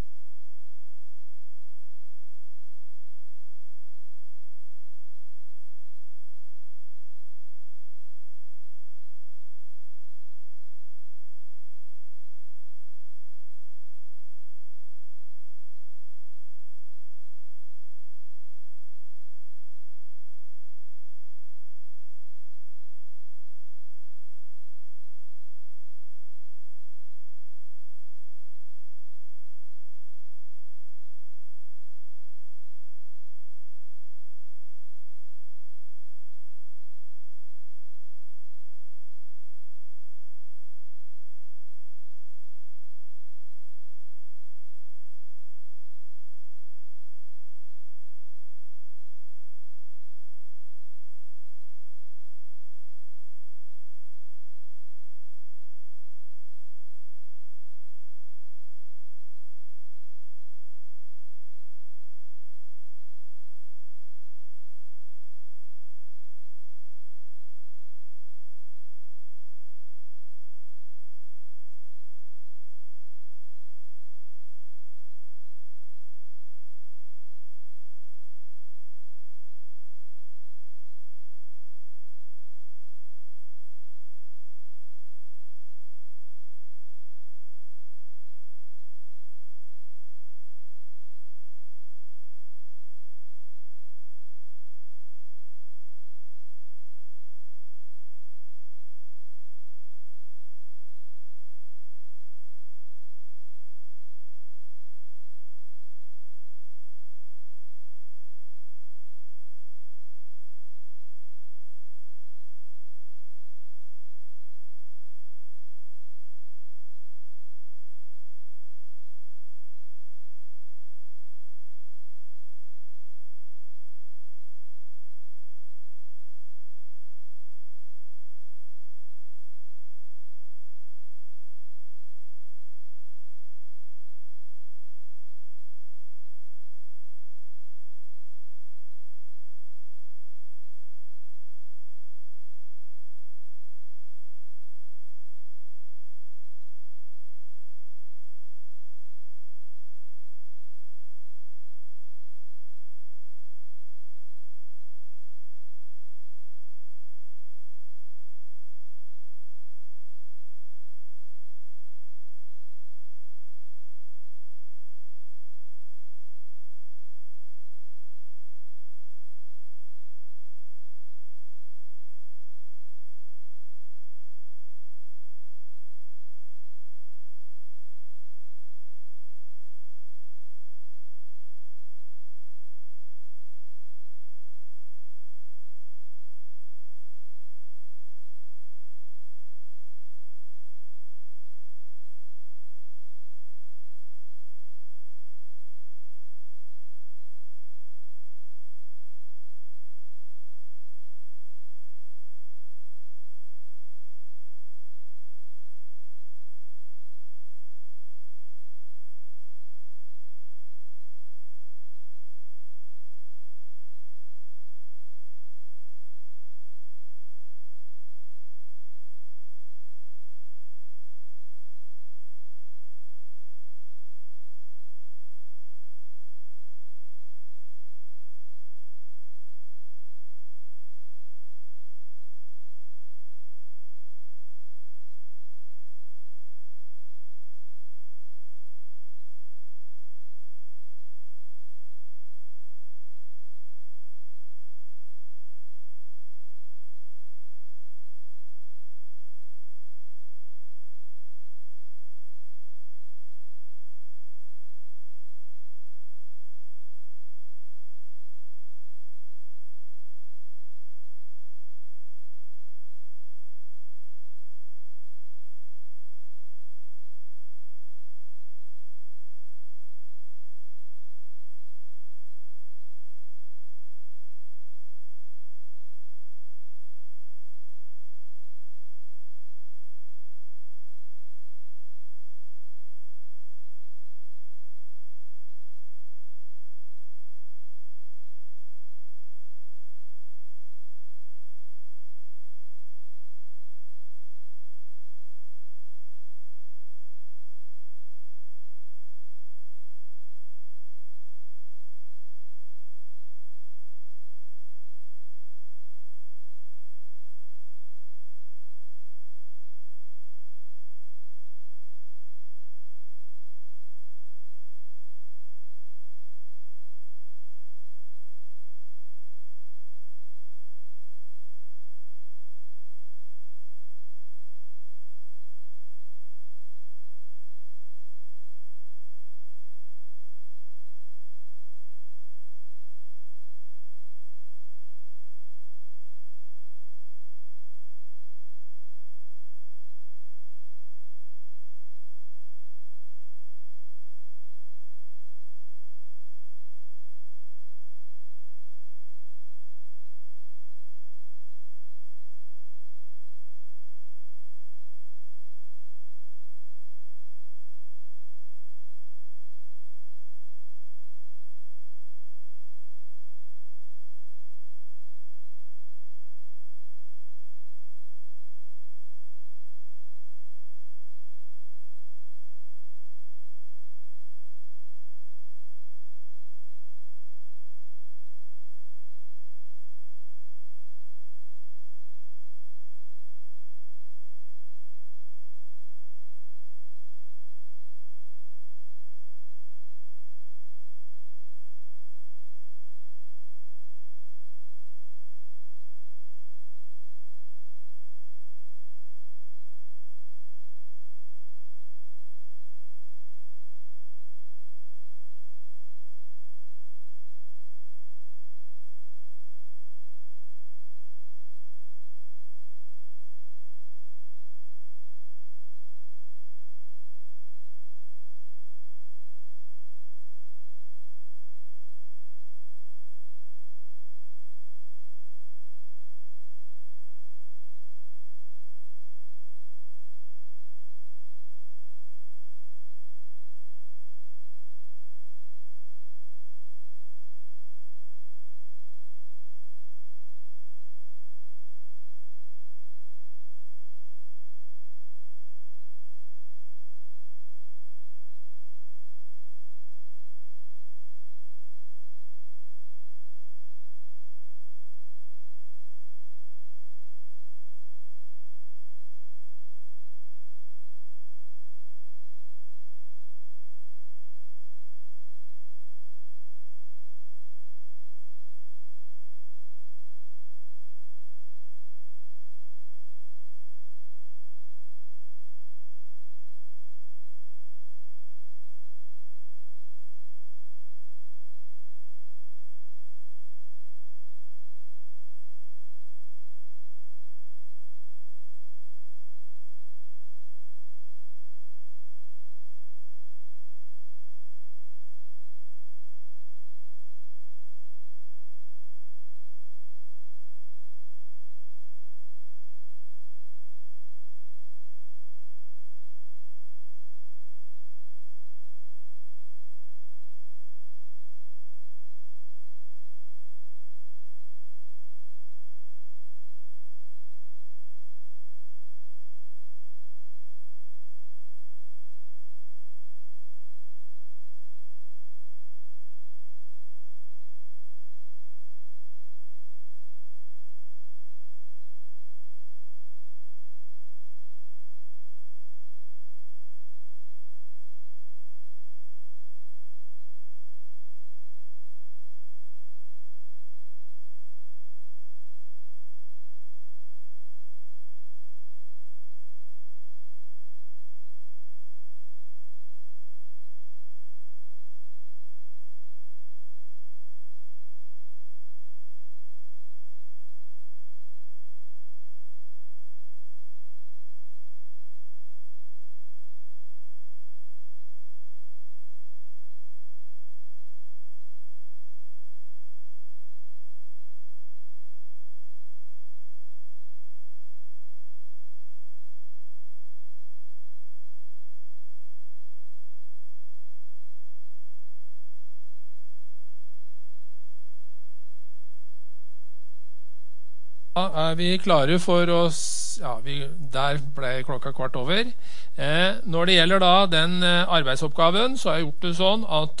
er vi klare for oss. Ja, der ble klokka 15:15. Når det gjelder da den arbeidsoppgaven, så har jeg gjort det sånn at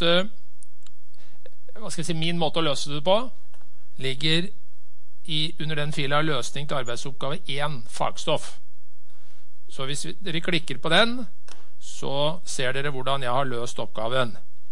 min måte å løse det på ligger under den fila løsning til arbeidsoppgave 1 fagstoff. Så hvis dere klikker på den, så ser dere hvordan jeg har løst oppgaven.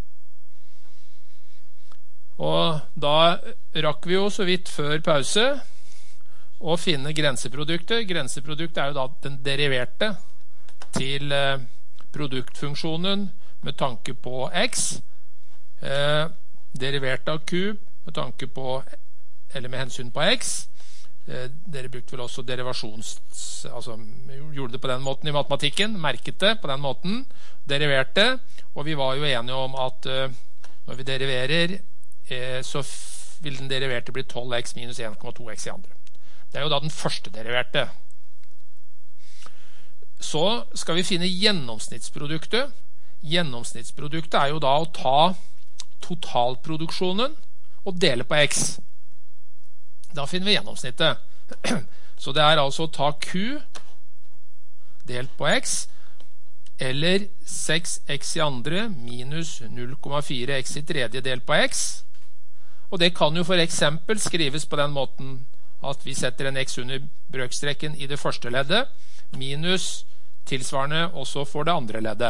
Og da rakk vi jo så vidt før pause å finne grenseproduktet. Grenseproduktet er jo da den deriverte til produktfunksjonen med tanke på x, derivert av q med tanke på, eller med hensyn på x. Dere brukte vel også gjorde det på den måten i matematikken, merket det på den måten, deriverte, og vi var jo enige om at når vi deriverer, så vil den deriverte bli 12x minus 1,2x i andre. Det er jo da den første deriverte. Så skal vi finne gjennomsnittsproduktet. Gjennomsnittsproduktet er jo da å ta totalproduksjonen og dele på x. Da finner vi gjennomsnittet. Så det er altså å ta q delt på x, eller 6x i andre minus 0,4x i tredje delt på x. Og det kan jo for eksempel skrives på den måten at vi setter en x under brøkstreken i det første leddet, minus tilsvarende også for det andre leddet.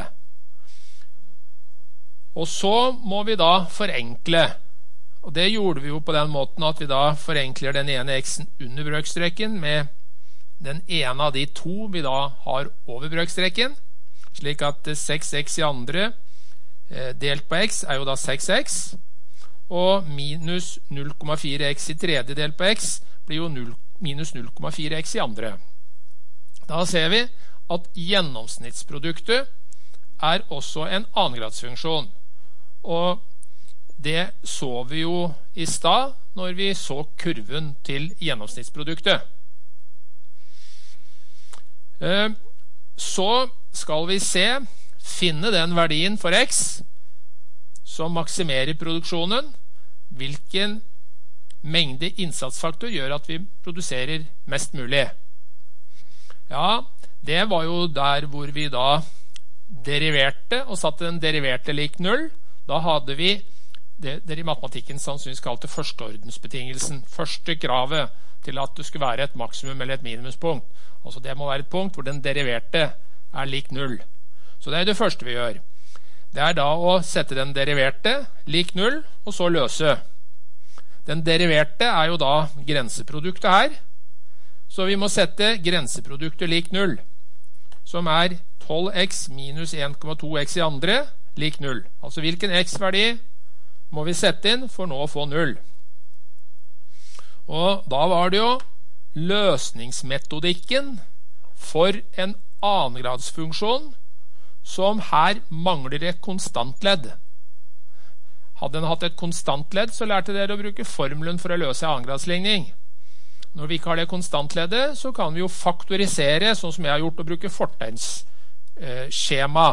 Og så må vi da forenkle. Og det gjorde vi jo på den måten at vi da forenkler den ene x-en under brøkstreken med den ene av de to vi da har over brøkstreken, slik at 6x i andre delt på x er jo da 6x, og minus 0,4x i tredje delt på x blir jo minus 0,4x i andre. Da ser vi at gjennomsnittsproduktet er også en annengradsfunksjon, og det så vi jo i stad når vi så kurven til gjennomsnittsproduktet. Så skal vi finne den verdien for x som maksimerer produksjonen. Hvilken mengde innsatsfaktor gjør at vi produserer mest mulig? Ja, det var jo der hvor vi da deriverte og satte den deriverte lik 0. Da hadde vi det i matematikken sannsynligvis kalte førsteordensbetingelsen, første kravet til at det skulle være et maksimum eller et minimumspunkt. Altså det må være et punkt hvor den deriverte er lik 0. Så det er det første vi gjør. Det er da å sette den deriverte lik 0, og så løse. Den deriverte er jo da grenseproduktet her, så vi må sette grenseproduktet lik 0, som er 12x minus 1,2x i andre lik 0. Altså hvilken x-verdi må vi sette inn for nå å få 0. Og da var det jo løsningsmetodikken for en annengradsfunksjon som her mangler et konstantledd. Hadde den hatt et konstantledd, så lærte dere å bruke formelen for å løse annengradsligning. Når vi ikke har det konstantleddet, så kan vi jo faktorisere, sånn som jeg har gjort, og bruke fortegnsskjema.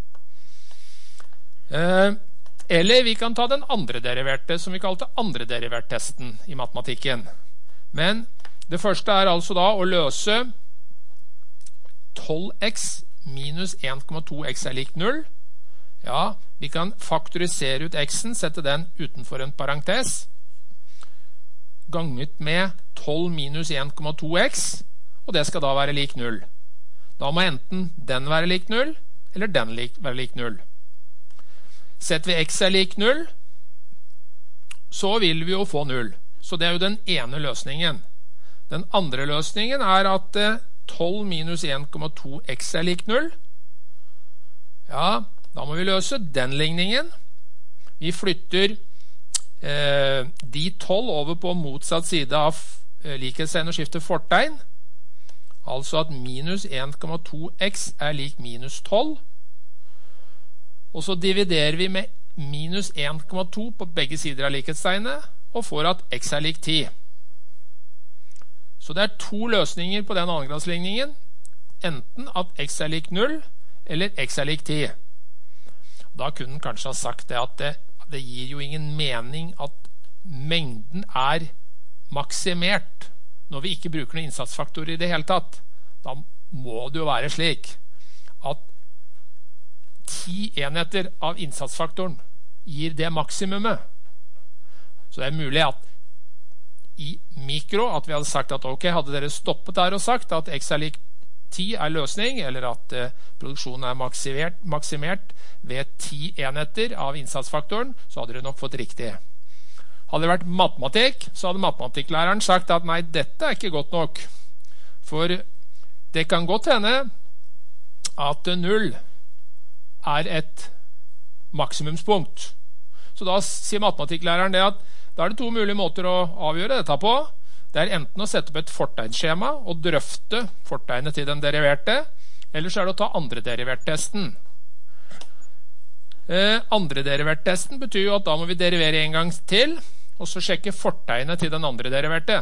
Eller vi kan ta den andre deriverte, som vi kalte andre derivert-testen i matematikken. Men det første er altså da å løse 12x minus 1,2x er lik 0. Ja, vi kan faktorisere ut x-en, sette den utenfor en parentes, ganget med 12 minus 1,2x, og det skal da være lik 0. Da må enten den være lik 0, eller den være lik 0. Setter vi x er lik 0, så vil vi jo få 0. Så det er jo den ene løsningen. Den andre løsningen er at 12 minus 1,2x er lik 0. Ja, da må vi løse den ligningen. Vi flytter de 12 over på motsatt side av likhetstegn og skifter fortegn. Altså at minus 1,2x er lik minus 12. Og så dividerer vi med minus 1,2 på begge sider av likhetstegnet, og får at x er lik 10. Så det er to løsninger på den annengradsligningen. Enten at x er lik 0, eller x er lik 10. Da kunne den kanskje ha sagt det at det gir jo ingen mening at mengden er maksimert når vi ikke bruker noen innsatsfaktorer i det hele tatt, da må det jo være slik at 10 enheter av innsatsfaktoren gir det maksimumet. Så det er mulig at i mikro, at vi hadde sagt at ok, hadde dere stoppet der og sagt at x er lik 10 er løsning, eller at produksjonen er maksimert ved 10 enheter av innsatsfaktoren, så hadde dere nok fått riktig. Hadde det vært matematikk, så hadde matematikklæreren sagt at nei, dette er ikke godt nok. For det kan godt hende at 0 er et maksimumspunkt. Så da sier matematikklæreren det at da er det 2 mulige måter å avgjøre dette på. Det er enten å sette opp et fortegnskjema og drøfte fortegnet til den deriverte, eller så er det å ta andre derivert-testen. Andre derivert-testen betyr jo at da må vi derivere en gang til, og så sjekke fortegnet til den andre deriverte.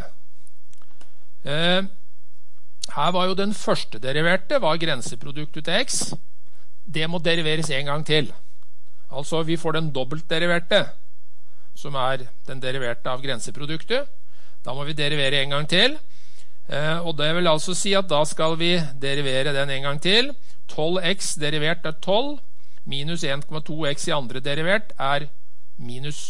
Her var jo den første deriverte, var grenseproduktet til x. Det må deriveres en gang til. Altså vi får den dobbelt deriverte, som er den deriverte av grenseproduktet. Da må vi derivere en gang til, og det vil altså si at da skal vi derivere den en gang til. 12x derivert er 12, minus 1,2x i andre derivert er minus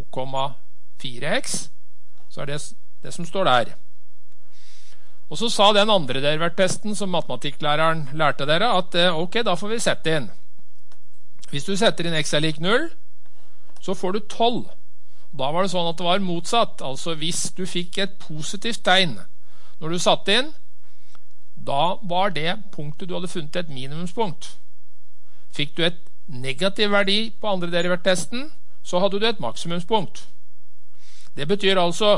2,4x. Så er det som står der. Og så sa den andre derivert-testen som matematikklæreren lærte dere, at ok, da får vi sette inn. Hvis du setter inn x er lik 0, så får du 12. Da var det sånn at det var motsatt, altså hvis du fikk et positivt tegn når du satte inn, da var det punktet du hadde funnet et minimumspunkt. Fikk du et negativ verdi på andre derivert-testen, så hadde du et maksimumspunkt. Det betyr altså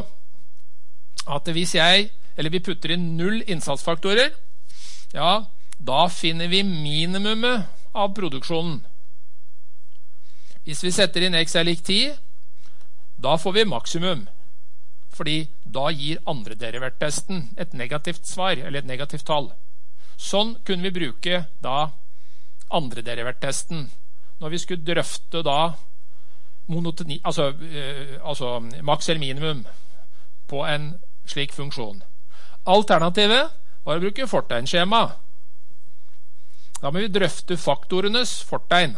at hvis vi putter inn 0 innsatsfaktorer, ja, da finner vi minimumet av produksjonen. Hvis vi setter inn x er lik 10, da får vi maksimum, fordi da gir andre derivert-testen et negativt svar, eller et negativt tall. Sånn kunne vi bruke da andre derivert-testen, når vi skulle drøfte da monotoni, altså maks eller minimum på en slik funksjon. Alternativet var å bruke fortegnskjema. Da må vi drøfte faktorenes fortegn.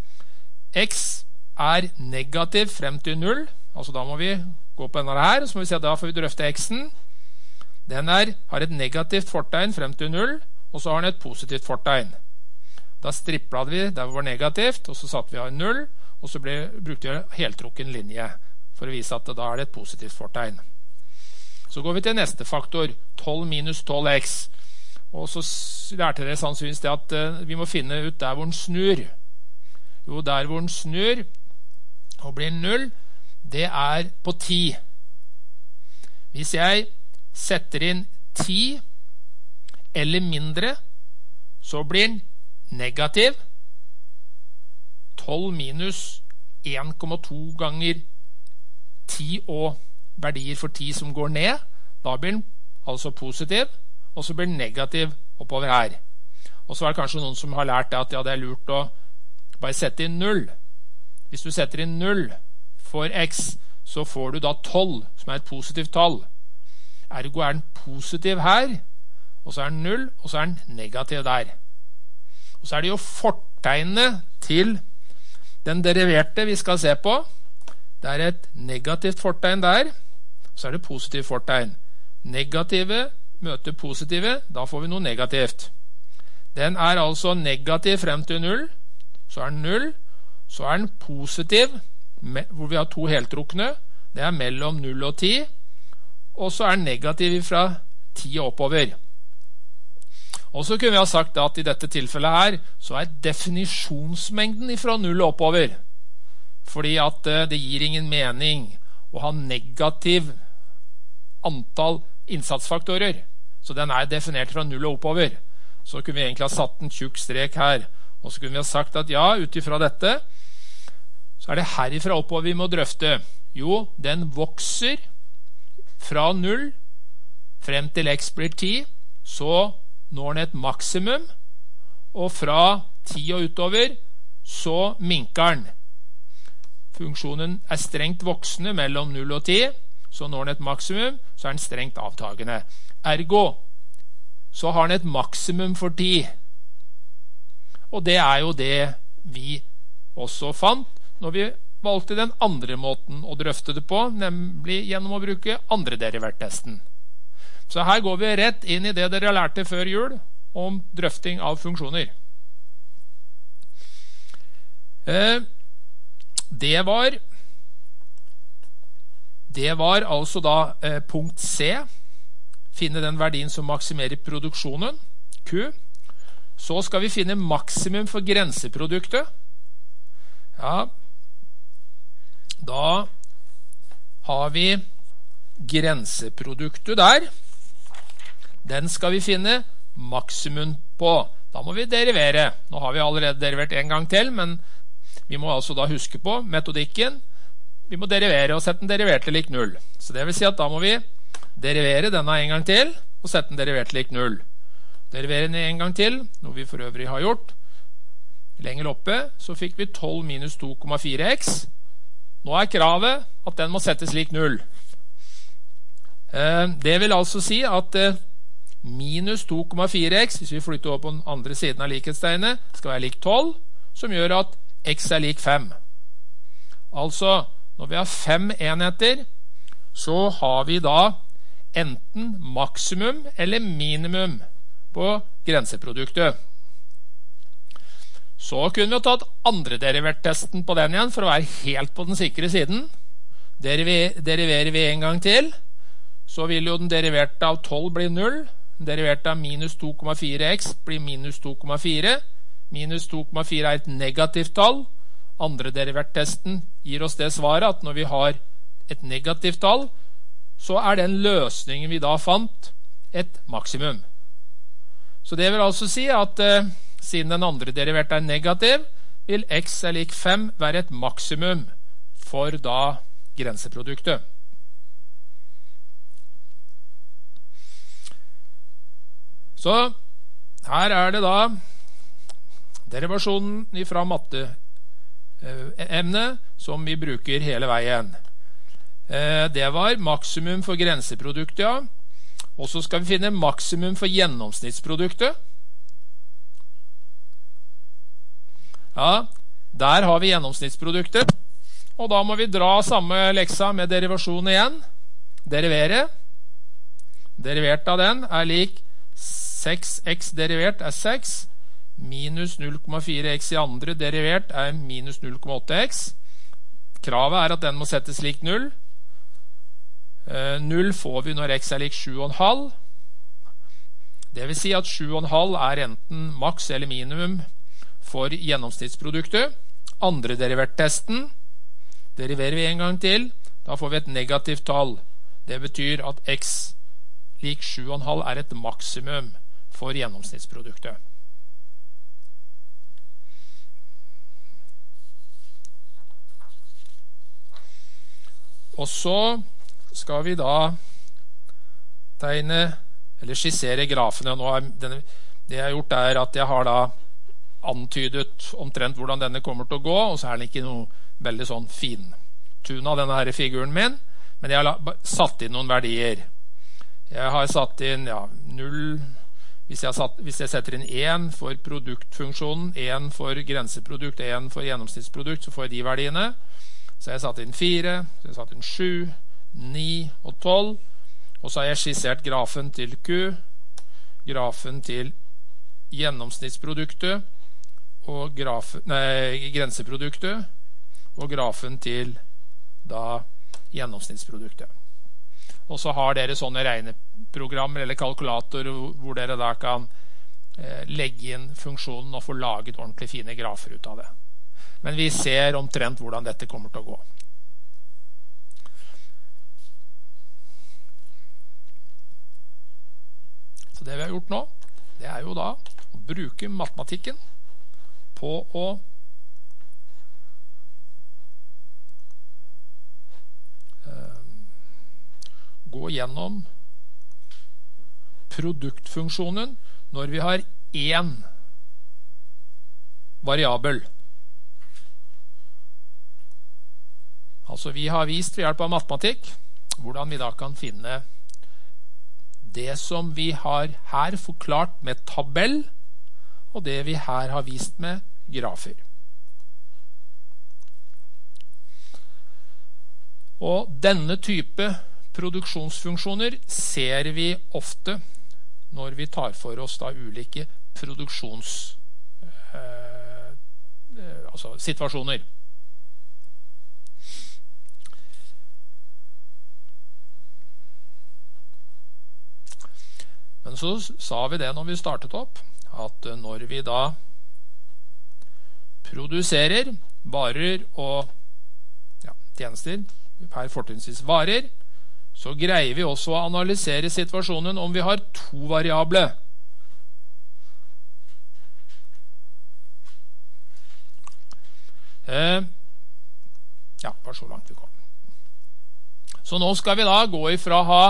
X er negativ frem til 0, altså da må vi gå på denne her, så må vi se at da får vi drøfte x-en. Den har et negativt fortegn frem til 0, og så har den et positivt fortegn. Da stripplet vi der det var negativt, og så satte vi av 0, og så brukte vi heltrukken linje for å vise at da er det et positivt fortegn. Så går vi til neste faktor, 12 minus 12x. Og så lærte dere sannsynligvis det at vi må finne ut der hvor den snur. Jo, der hvor den snur og blir 0, det er på 10. Hvis jeg setter inn 10 eller mindre, så blir den negativ. 12 minus 1,2 ganger 10 og verdier for 10 som går ned, da blir den altså positiv, og så blir den negativ oppover her. Og så er det kanskje noen som har lært at ja, det er lurt å bare sette inn 0. Hvis du setter inn 0 for x, så får du da 12, som er et positivt tall. Ergo er den positiv her, og så er den 0, og så er den negativ der. Og så er det jo fortegnet til den deriverte vi skal se på. Det er et negativt fortegn der, og så er det positivt fortegn. Negative møter positive, da får vi noe negativt. Den er altså negativ frem til 0, så er den 0, så er den positiv, hvor vi har 2 heltrukne, det er mellom 0 og 10, og så er den negativ fra 10 og oppover. Og så kunne vi ha sagt at i dette tilfellet her, så er definisjonsmengden fra 0 og oppover, fordi at det gir ingen mening å ha negativ antall innsatsfaktorer, så den er definert fra 0 og oppover. Så kunne vi egentlig ha satt en tjukk strek her, og så kunne vi ha sagt at ja, utifra dette, så er det herifra oppover vi må drøfte. Jo, den vokser fra 0 frem til x blir 10, så når den et maksimum, og fra 10 og utover, så minker den. Funksjonen er strengt voksende mellom 0 og 10, så når den et maksimum, så er den strengt avtagende. Ergo, så har den et maksimum for tid. Og det er jo det vi også fant når vi valgte den andre måten å drøfte det på, nemlig gjennom å bruke andre deriverttesten. Så her går vi rett inn i det dere lærte før jul om drøfting av funksjoner. Det var altså da punkt C. Finne den verdien som maksimerer produksjonen, Q. Så skal vi finne maksimum for grenseproduktet. Ja, da har vi grenseproduktet der. Den skal vi finne maksimum på. Da må vi derivere. Nå har vi allerede derivert en gang til, men vi må altså da huske på metodikken. Vi må derivere og sette den deriverte lik 0. Så det vil si at da må vi derivere denne en gang til og sette den deriverte lik 0. Derivere den en gang til, noe vi for øvrig har gjort. Lenger oppe så fikk vi 12 minus 2,4x. Nå er kravet at den må settes lik 0. Det vil altså si at minus 2,4x, hvis vi flytter over på den andre siden av likhetstegnet, skal være lik 12, som gjør at x er lik 5. Altså, når vi har 5 enheter, så har vi da enten maksimum eller minimum på grenseproduktet. Så kunne vi ha tatt andre deriverttesten på den igjen, for å være helt på den sikre siden. Deriverer vi en gang til, så vil jo den deriverte av 12 bli 0. Den deriverte av minus 2,4x blir minus 2,4. Minus 2,4 er et negativt tall. Andre deriverttesten gir oss det svaret at når vi har et negativt tall, så er den løsningen vi da fant et maksimum. Så det vil altså si at siden den andre deriverte er negativ, vil x er lik 5 være et maksimum for da grenseproduktet. Så her er det da derivasjonen fra matteemnet som vi bruker hele veien. Det var maksimum for grenseproduktet, ja. Og så skal vi finne maksimum for gjennomsnittsproduktet. Ja, der har vi gjennomsnittsproduktet. Og da må vi dra samme leksa med derivasjon igjen. Derivere. Derivert av den er lik 6x derivert er 6. Minus 0,4x i andre derivert er minus 0,8x. Kravet er at den må settes lik 0. 0 får vi når x er lik 7,5. Det vil si at 7,5 er enten maks eller minimum for gjennomsnittsproduktet. Andre deriverttesten deriverer vi en gang til. Da får vi et negativt tall. Det betyr at x lik 7,5 er et maksimum for gjennomsnittsproduktet. Og så skal vi da tegne eller skissere grafene. Det jeg har gjort er at jeg har da antydet omtrent hvordan denne kommer til å gå, og så er den ikke noe veldig sånn fintuna denne her figuren min, men jeg har satt inn noen verdier. Jeg har satt inn 0, hvis jeg setter inn 1 for produktfunksjonen, 1 for grenseprodukt, 1 for gjennomsnittsprodukt, så får jeg de verdiene. Så jeg har satt inn 4, så jeg har satt inn 7, 9 og 12, og så har jeg skissert grafen til Q, grafen til gjennomsnittsproduktet, og grenseproduktet, og grafen til da gjennomsnittsproduktet. Og så har dere sånne regneprogrammer eller kalkulatorer hvor dere da kan legge inn funksjonen og få laget ordentlig fine grafer ut av det. Men vi ser omtrent hvordan dette kommer til å gå. Så det vi har gjort nå, det er jo da å bruke matematikken på å gå gjennom produktfunksjonen når vi har én variabel. Altså vi har vist ved hjelp av matematikk hvordan vi da kan finne det som vi har her forklart med tabell, og det vi her har vist med grafer. Og denne type produksjonsfunksjoner ser vi ofte når vi tar for oss da ulike situasjoner. Men så sa vi det når vi startet opp, at når vi da produserer varer og tjenester, her fortrinnsvis varer, så greier vi også å analysere situasjonen om vi har to variable. Bare så langt vi kom. Så nå skal vi da gå ifra å ha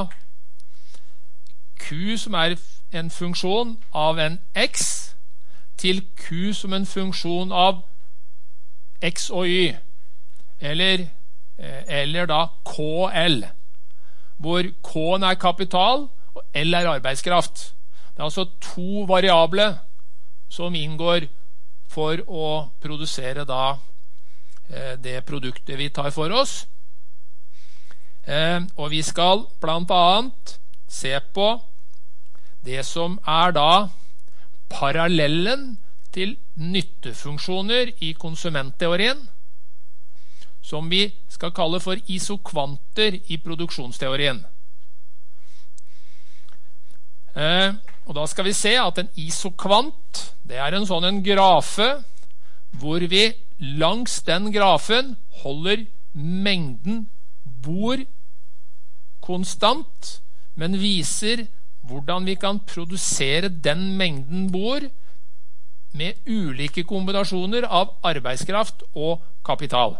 Q som er en funksjon av en X, til Q som en funksjon av X og Y, eller da KL, hvor K-en er kapital og L er arbeidskraft. Det er altså to variable som inngår for å produsere da det produktet vi tar for oss. Og vi skal blant annet se på det som er da parallellen til nyttefunksjoner i konsumentteorien, som vi skal kalle for isokvanter i produksjonsteorien. Og da skal vi se at en isokvant, det er en sånn en grafe, hvor vi langs den grafen holder mengden bord konstant, men viser hvordan vi kan produsere den mengden bord med ulike kombinasjoner av arbeidskraft og kapital.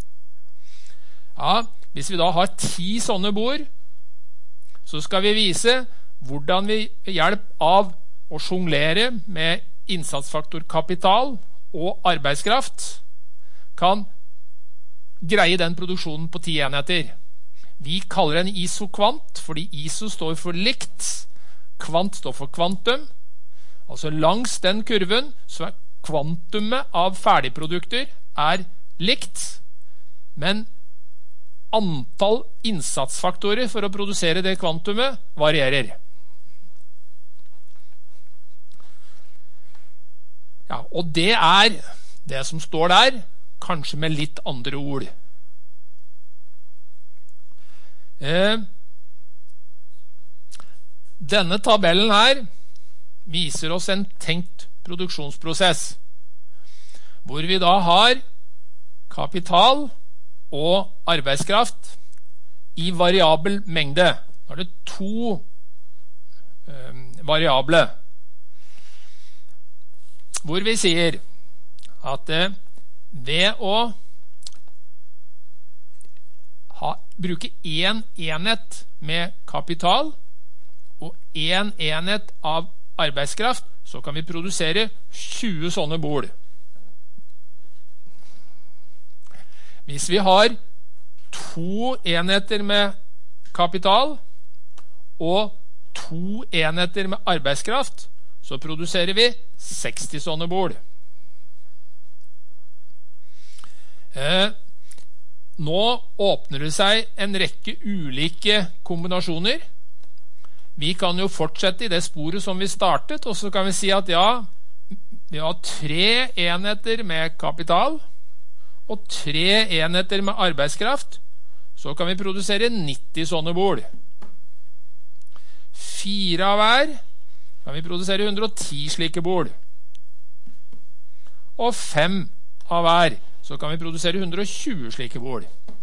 Hvis vi da har 10 sånne bord, så skal vi vise hvordan vi ved hjelp av å jonglere med innsatsfaktor kapital og arbeidskraft kan greie den produksjonen på 10 enheter. Vi kaller den isokvant, fordi iso står for likt, kvant står for kvantum. Altså langs den kurven så er kvantumet av ferdigprodukter er likt, men antall innsatsfaktorer for å produsere det kvantumet varierer. Og det er det som står der, kanskje med litt andre ord. Denne tabellen her viser oss en tenkt produksjonsprosess, hvor vi da har kapital og arbeidskraft i variabel mengde. Da er det to variable, hvor vi sier at ved å bruke en enhet med kapital og en enhet av arbeidskraft, så kan vi produsere 20 sånne bord. Hvis vi har 2 enheter med kapital og 2 enheter med arbeidskraft, så produserer vi 60 sånne bord. Nå åpner det seg en rekke ulike kombinasjoner. Vi kan jo fortsette i det sporet som vi startet, og så kan vi si at vi har 3 enheter med kapital og 3 enheter med arbeidskraft, så kan vi produsere 90 sånne bord. 4 av hver kan vi produsere 110 slike bord. Og 5 av hver så kan vi produsere 120 slike bord.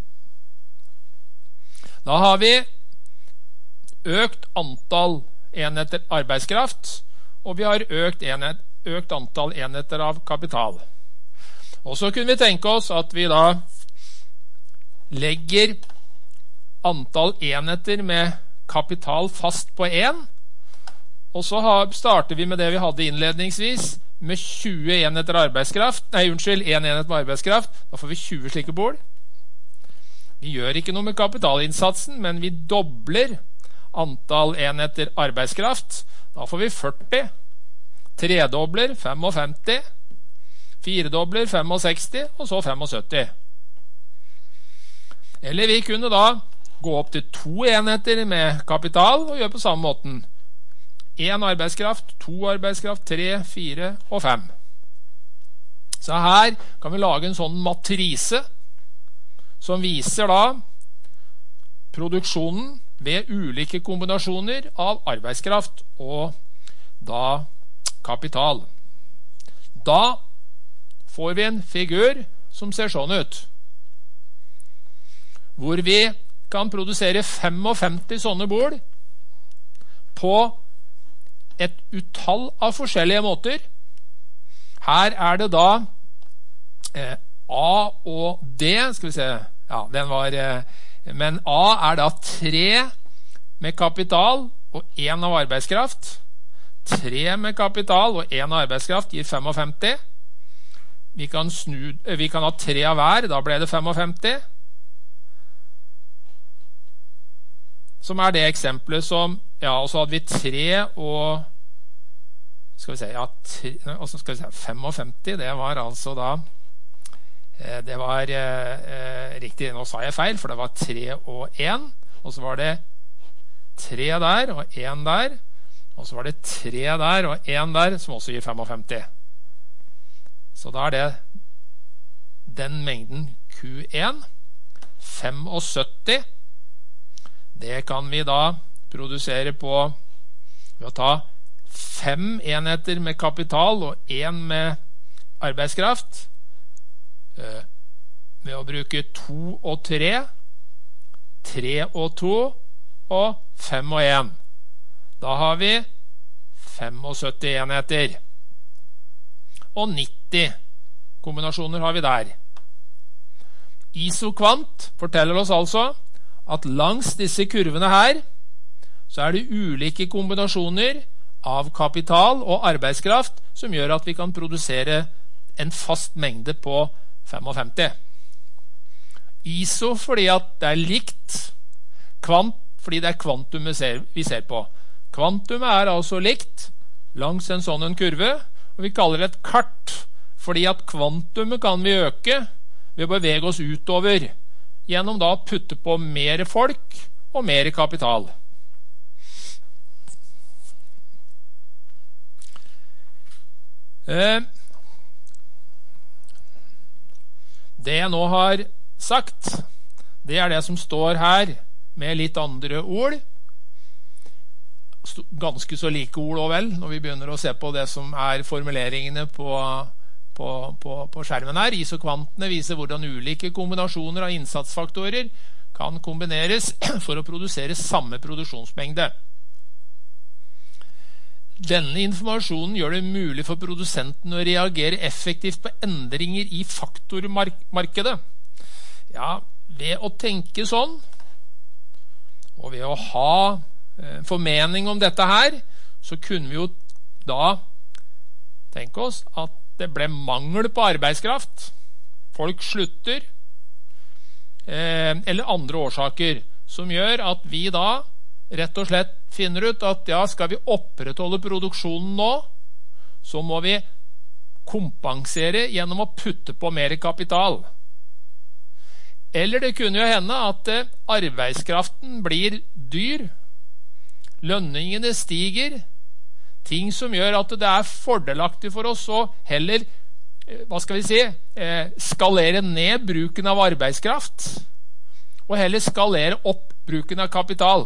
Da har vi økt antall enheter arbeidskraft, og vi har økt antall enheter av kapital. Og så kunne vi tenke oss at vi da legger antall enheter med kapital fast på 1, og så starter vi med det vi hadde innledningsvis, med 20 enheter arbeidskraft, 1 enhet med arbeidskraft, da får vi 20 slike bord. Vi gjør ikke noe med kapitalinnsatsen, men vi dobler antall enheter arbeidskraft. Da får vi 40, tredobler 55, firedobler 65, og så 75. Eller vi kunne da gå opp til 2 enheter med kapital og gjøre på samme måten. 1 arbeidskraft, 2 arbeidskraft, 3, 4 og 5. Så her kan vi lage en sånn matrise som viser da produksjonen ved ulike kombinasjoner av arbeidskraft og da kapital. Da får vi en figur som ser sånn ut, hvor vi kan produsere 55 sånne bord på et utall av forskjellige måter. Her er det da A og D, skal vi se, ja, den var, men A er da 3 med kapital og 1 av arbeidskraft. 3 med kapital og 1 av arbeidskraft gir 55. Vi kan ha 3 av hver, da ble det 55. Som er det eksempelet som, ja, og så hadde vi 3 og, skal vi se, ja, 55, det var altså da, det var riktig, nå sa jeg feil, for det var 3 og 1, og så var det 3 der og 1 der, og så var det 3 der og 1 der, som også gir 55. Så da er det den mengden Q1, 75, det kan vi da produsere på ved å ta 5 enheter med kapital og 1 med arbeidskraft, ved å bruke 2 og 3, 3 og 2 og 5 og 1. Da har vi 75 enheter. Og 90 kombinasjoner har vi der. ISOQuant forteller oss altså at langs disse kurvene her så er det ulike kombinasjoner av kapital og arbeidskraft som gjør at vi kan produsere en fast mengde på 55. ISO fordi at det er likt, kvant fordi det er kvantum vi ser på. Kvantumet er altså likt langs en sånn en kurve, og vi kaller det et kart, fordi at kvantumet kan vi øke ved å bevege oss utover, gjennom da å putte på mer folk og mer kapital. Det jeg nå har sagt, det er det som står her, med litt andre ord. Ganske så like ord også vel, når vi begynner å se på det som er formuleringene på skjermen her. ISO-kvantene viser hvordan ulike kombinasjoner av innsatsfaktorer kan kombineres for å produsere samme produksjonsmengde. Denne informasjonen gjør det mulig for produsenten å reagere effektivt på endringer i faktormarkedet. Ja, ved å tenke sånn, og ved å ha formening om dette her, så kunne vi jo da tenke oss at det ble mangel på arbeidskraft. Folk slutter, eller andre årsaker, som gjør at vi da rett og slett finner ut at ja, skal vi opprettholde produksjonen nå, så må vi kompensere gjennom å putte på mer kapital. Eller det kunne jo hende at arbeidskraften blir dyr, lønningene stiger, ting som gjør at det er fordelaktig for oss å heller, hva skal vi si, skalere ned bruken av arbeidskraft, og heller skalere opp bruken av kapital.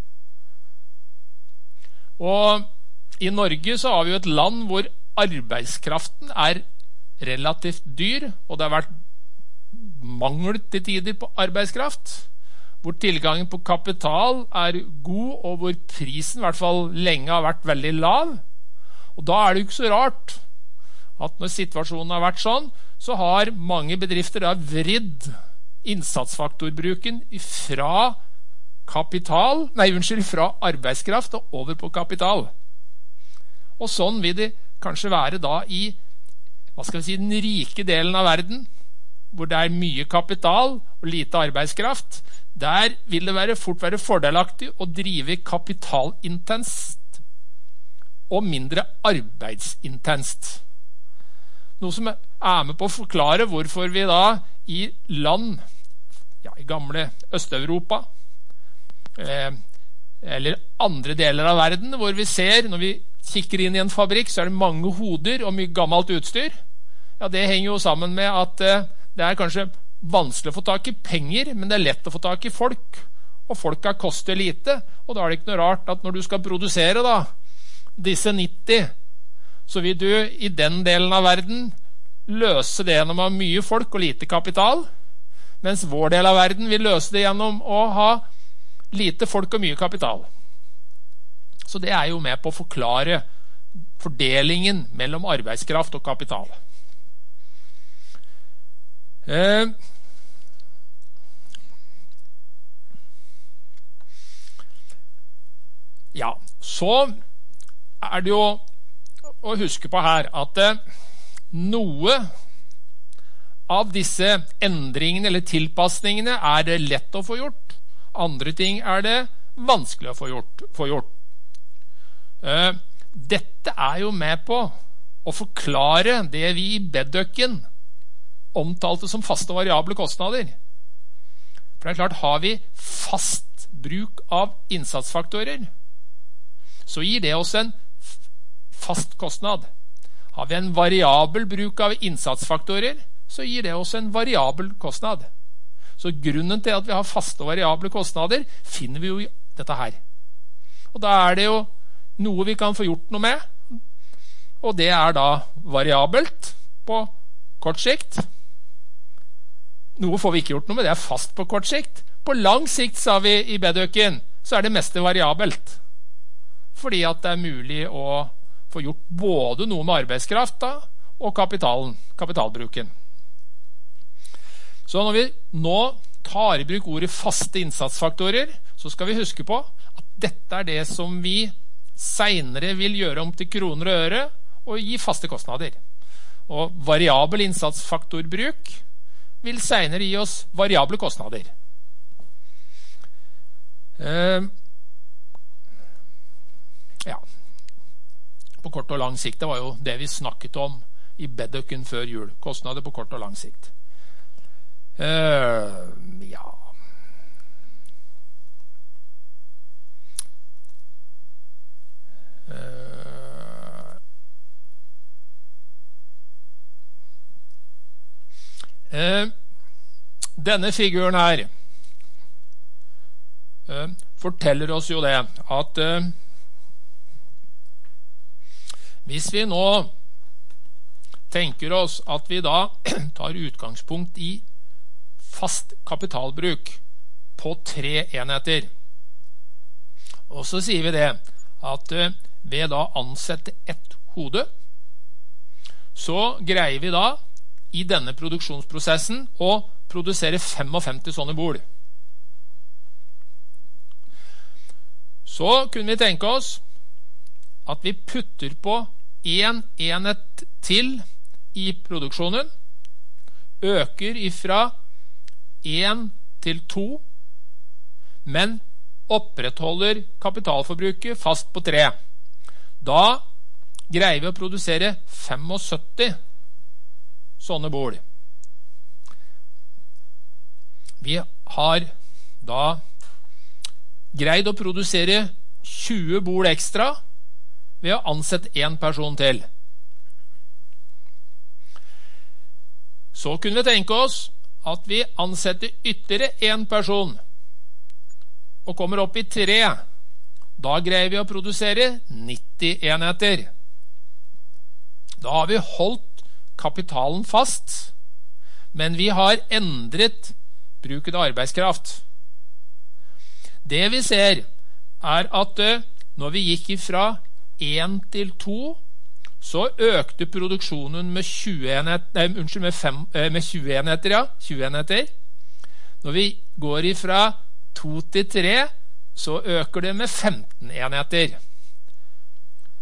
Og i Norge så har vi jo et land hvor arbeidskraften er relativt dyr, og det har vært mangel til tider på arbeidskraft, hvor tilgangen på kapital er god, og hvor prisen i hvert fall lenge har vært veldig lav. Og da er det jo ikke så rart at når situasjonen har vært sånn, så har mange bedrifter da vridd innsatsfaktorbruken fra arbeidskraft og over på kapital. Og sånn vil det kanskje være da i, hva skal vi si, den rike delen av verden, hvor det mye kapital og lite arbeidskraft, der vil det fort være fordelaktig å drive kapitalintenst og mindre arbeidsintenst. Noe som med på å forklare hvorfor vi da i land, i gamle Øst-Europa, eller andre deler av verden, hvor vi ser, når vi kikker inn i en fabrikk, så det mange hoder og mye gammelt utstyr. Ja, det henger jo sammen med at det kanskje vanskelig å få tak i penger, men det lett å få tak i folk, og folka koster lite, og da det ikke noe rart at når du skal produsere da, disse 90, så vil du i den delen av verden løse det gjennom å ha mye folk og lite kapital, mens vår del av verden vil løse det gjennom å ha lite folk og mye kapital. Så det jo med på å forklare fordelingen mellom arbeidskraft og kapital. Ja, så det jo å huske på her at noe av disse endringene eller tilpasningene det lett å få gjort, andre ting det vanskelig å få gjort. Dette jo med på å forklare det vi i Bedøkken omtalte som faste og variable kostnader. For det klart, har vi fast bruk av innsatsfaktorer, så gir det oss en fast kostnad. Har vi en variabel bruk av innsatsfaktorer, så gir det oss en variabel kostnad. Så grunnen til at vi har faste og variable kostnader finner vi jo i dette her. Og da det jo noe vi kan få gjort noe med, og det da variabelt på kort sikt. Noe får vi ikke gjort noe med, det fast på kort sikt. På lang sikt, sa vi i Bedøkken, så det meste variabelt. Fordi at det mulig å få gjort både noe med arbeidskraft da, og kapitalbruken. Så når vi nå tar i bruk ordet faste innsatsfaktorer, så skal vi huske på at dette det som vi senere vil gjøre om til kroner og øre og gi faste kostnader. Og variabel innsatsfaktorbruk vil senere gi oss variable kostnader. Ja, på kort og lang sikt, det var jo det vi snakket om i Bedøkken før jul. Kostnader på kort og lang sikt. Ja. Denne figuren her forteller oss jo det at hvis vi nå tenker oss at vi da tar utgangspunkt i fast kapitalbruk på 3 enheter, og så sier vi det at ved da ansette ett hode, så greier vi da i denne produksjonsprosessen å produsere 55 sånne bol. Så kunne vi tenke oss at vi putter på en enhet til i produksjonen, øker ifra 1 til 2, men opprettholder kapitalforbruket fast på 3. Da greier vi å produsere 75 sånne bol. Vi har da greid å produsere 20 bol ekstra ved å ansette en person til. Så kunne vi tenke oss at vi ansetter ytterligere en person og kommer opp i 3. Da greier vi å produsere 90 enheter. Da har vi holdt kapitalen fast, men vi har endret bruket av arbeidskraft. Det vi ser at når vi gikk ifra 1 til 2, så økte produksjonen med 20 enheter, ja, 20 enheter. Når vi går ifra 2 til 3, så øker det med 15 enheter.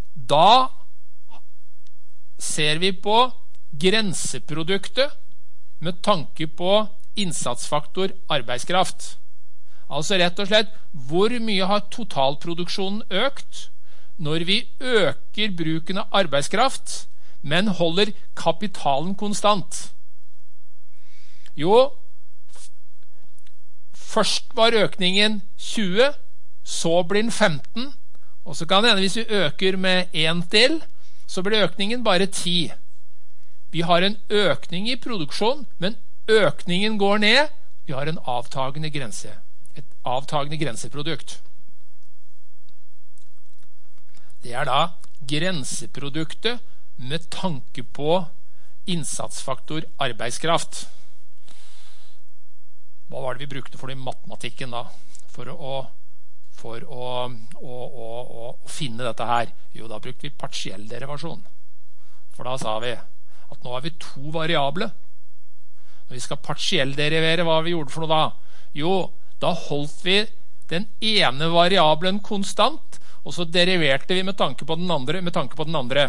Da ser vi på grenseproduktet med tanke på innsatsfaktor arbeidskraft. Altså rett og slett, hvor mye har totalproduksjonen økt når vi øker bruken av arbeidskraft, men holder kapitalen konstant? Jo, først var økningen 20, så blir den 15, og så kan det hende hvis vi øker med 1 til, så blir økningen bare 10. Vi har en økning i produksjon, men økningen går ned. Vi har en avtagende grense, et avtagende grenseprodukt. Det er da grenseproduktet med tanke på innsatsfaktor arbeidskraft. Hva var det vi brukte for det i matematikken da, for å finne dette her? Jo, da brukte vi partiell derivasjon. For da sa vi at nå har vi 2 variable. Når vi skal partiell derivere, hva vi gjorde for noe da? Jo, da holdt vi den ene variablen konstant, og så deriverte vi med tanke på den andre.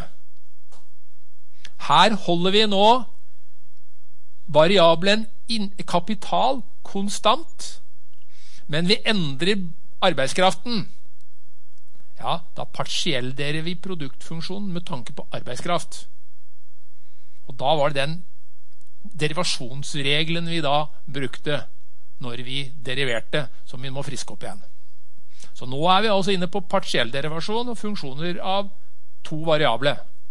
Her holder vi nå variablen kapital konstant, men vi endrer arbeidskraften. Ja, da partielldeler vi produktfunksjonen med tanke på arbeidskraft. Og da var det den derivasjonsregelen vi da brukte når vi deriverte, som vi må friske opp igjen. Så nå er vi altså inne på partiell derivasjon og funksjoner av 2 variable.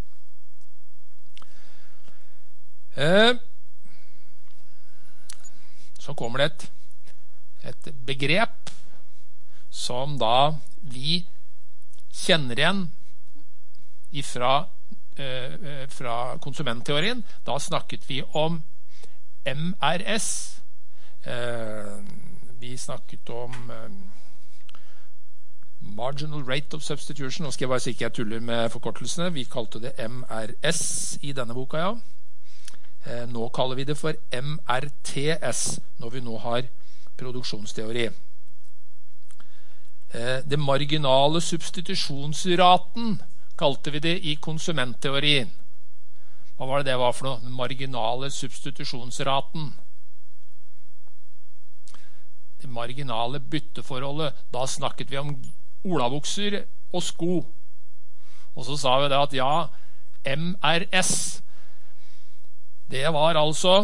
Så kommer det et begrep som da vi kjenner igjen fra konsumentteorien. Da snakket vi om MRS. Vi snakket om Marginal Rate of Substitution. Nå skal jeg bare si ikke jeg tuller med forkortelsene. Vi kalte det MRS i denne boka, ja. Nå kaller vi det for MRTS, når vi nå har produksjonsteori. Det marginale substitusjonsraten kalte vi det i konsumentteorien. Hva var det var for noe? Den marginale substitusjonsraten. Det marginale bytteforholdet. Da snakket vi om olabukser og sko. Og så sa vi det at ja, MRS, det var altså,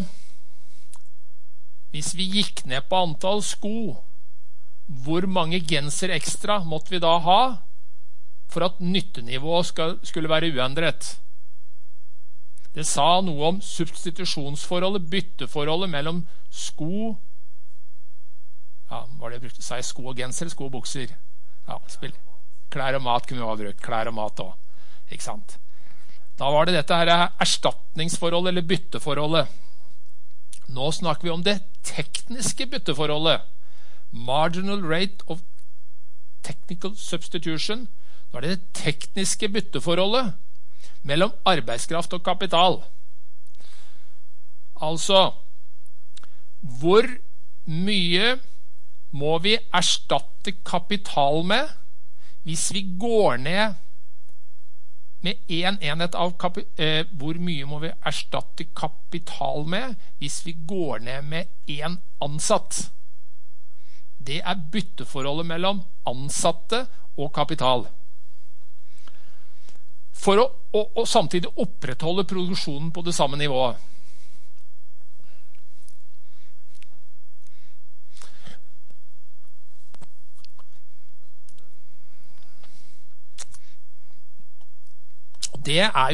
hvis vi gikk ned på antall sko, hvor mange genser ekstra måtte vi da ha for at nyttenivået skulle være uendret? Det sa noe om substitusjonsforholdet, bytteforholdet mellom sko, ja, hva var det jeg brukte? Sa jeg sko og genser, sko og bukser? Ja, klær og mat kunne vi ha brukt, klær og mat også, ikke sant? Da var det dette her erstatningsforholdet eller bytteforholdet. Nå snakker vi om det tekniske bytteforholdet. Marginal rate of technical substitution. Nå er det det tekniske bytteforholdet mellom arbeidskraft og kapital. Altså, hvor mye må vi erstatte kapital med hvis vi går ned med en enhet av hvor mye må vi erstatte kapital med hvis vi går ned med en ansatt? Det er bytteforholdet mellom ansatte og kapital. For å samtidig opprettholde produksjonen på det samme nivået. Det er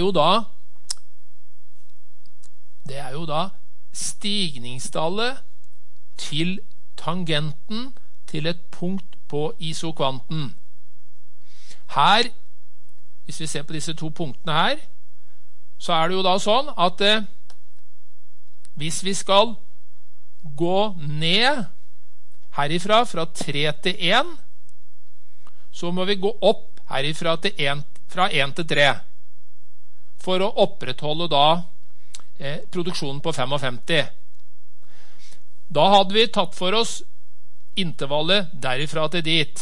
jo da stigningstallet til tangenten til et punkt på isokvanten. Her, hvis vi ser på disse 2 punktene her, så er det jo da sånn at hvis vi skal gå ned herifra fra 3 til 1, så må vi gå opp herifra fra 1 til 3. For å opprettholde da produksjonen på 55. Da hadde vi tatt for oss intervallet derifra til dit.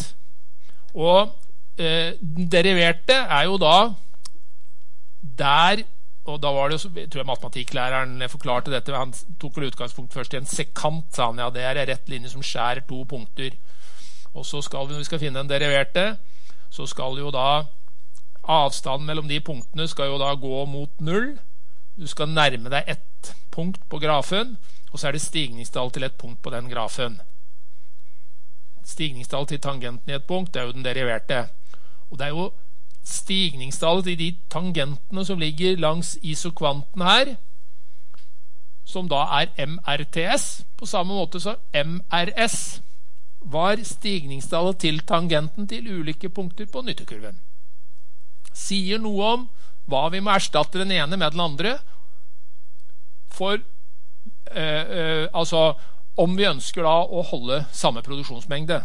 Og deriverte er jo da der og da var det jo, tror jeg matematikklæreren forklarte dette, han tok vel utgangspunkt først i en sekant, sa han, ja, det er en rett linje som skjærer 2 punkter. Og så skal vi, når vi skal finne den deriverte, så skal jo da avstanden mellom de punktene skal jo da gå mot 0. Du skal nærme deg ett punkt på grafen, og så er det stigningstall til et punkt på den grafen. Stigningstall til tangenten i et punkt, det er jo den deriverte. Og det er jo stigningstallet til de tangentene som ligger langs isokvanten her, som da er MRTS, på samme måte som MRS var stigningstallet til tangenten til ulike punkter på nyttekurven. Sier noe om hva vi må erstatte den ene med den andre, for altså om vi ønsker da å holde samme produksjonsmengde.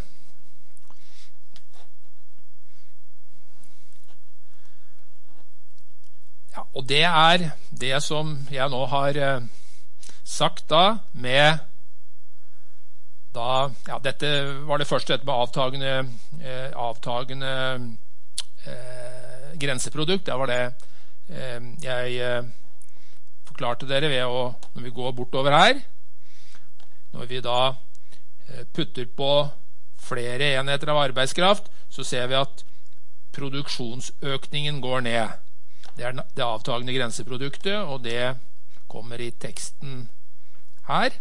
Ja, og det er det som jeg nå har sagt da med da, ja, dette var det første, dette med avtagende grenseprodukt. Det var det jeg forklarte dere ved å, når vi går bortover her, når vi da putter på flere enheter av arbeidskraft, så ser vi at produksjonsøkningen går ned. Det er det avtagende grenseproduktet, og det kommer i teksten her.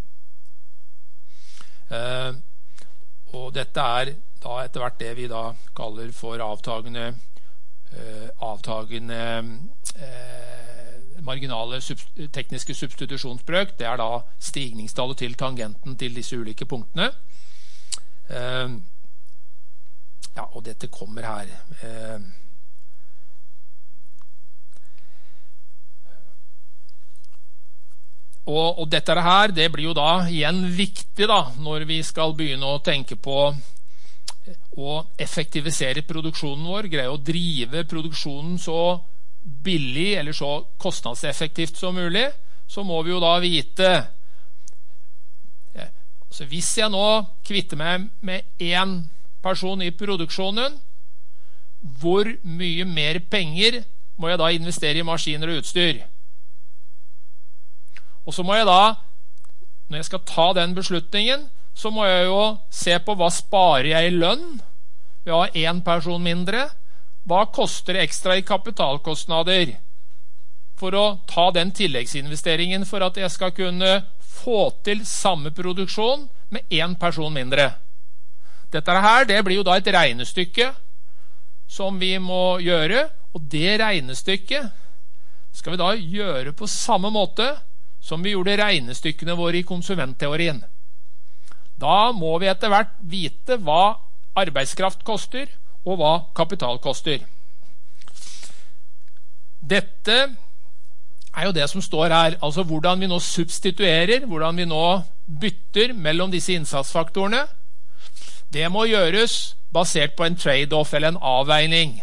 Og dette er da etter hvert det vi da kaller for avtagende marginale tekniske substitusjonsbrøk. Det er da stigningstallet til tangenten til disse ulike punktene. Ja, og dette kommer her. Og dette her, det blir jo da igjen viktig da, når vi skal begynne å tenke på å effektivisere produksjonen vår, greie å drive produksjonen så billig eller så kostnadseffektivt som mulig, så må vi jo da vite, altså hvis jeg nå kvitter meg med en person i produksjonen, hvor mye mer penger må jeg da investere i maskiner og utstyr? Og så må jeg da, når jeg skal ta den beslutningen, så må jeg jo se på hva sparer jeg i lønn ved å ha en person mindre. Hva koster det ekstra i kapitalkostnader for å ta den tilleggsinvesteringen for at jeg skal kunne få til samme produksjon med en person mindre. Dette her, det blir jo da et regnestykke som vi må gjøre, og det regnestykket skal vi da gjøre på samme måte som vi gjorde regnestykkene våre i konsumentteorien. Da må vi etter hvert vite hva arbeidskraft koster, og hva kapital koster. Dette er jo det som står her, altså hvordan vi nå substituerer, hvordan vi nå bytter mellom disse innsatsfaktorene. Det må gjøres basert på en trade-off eller en avveining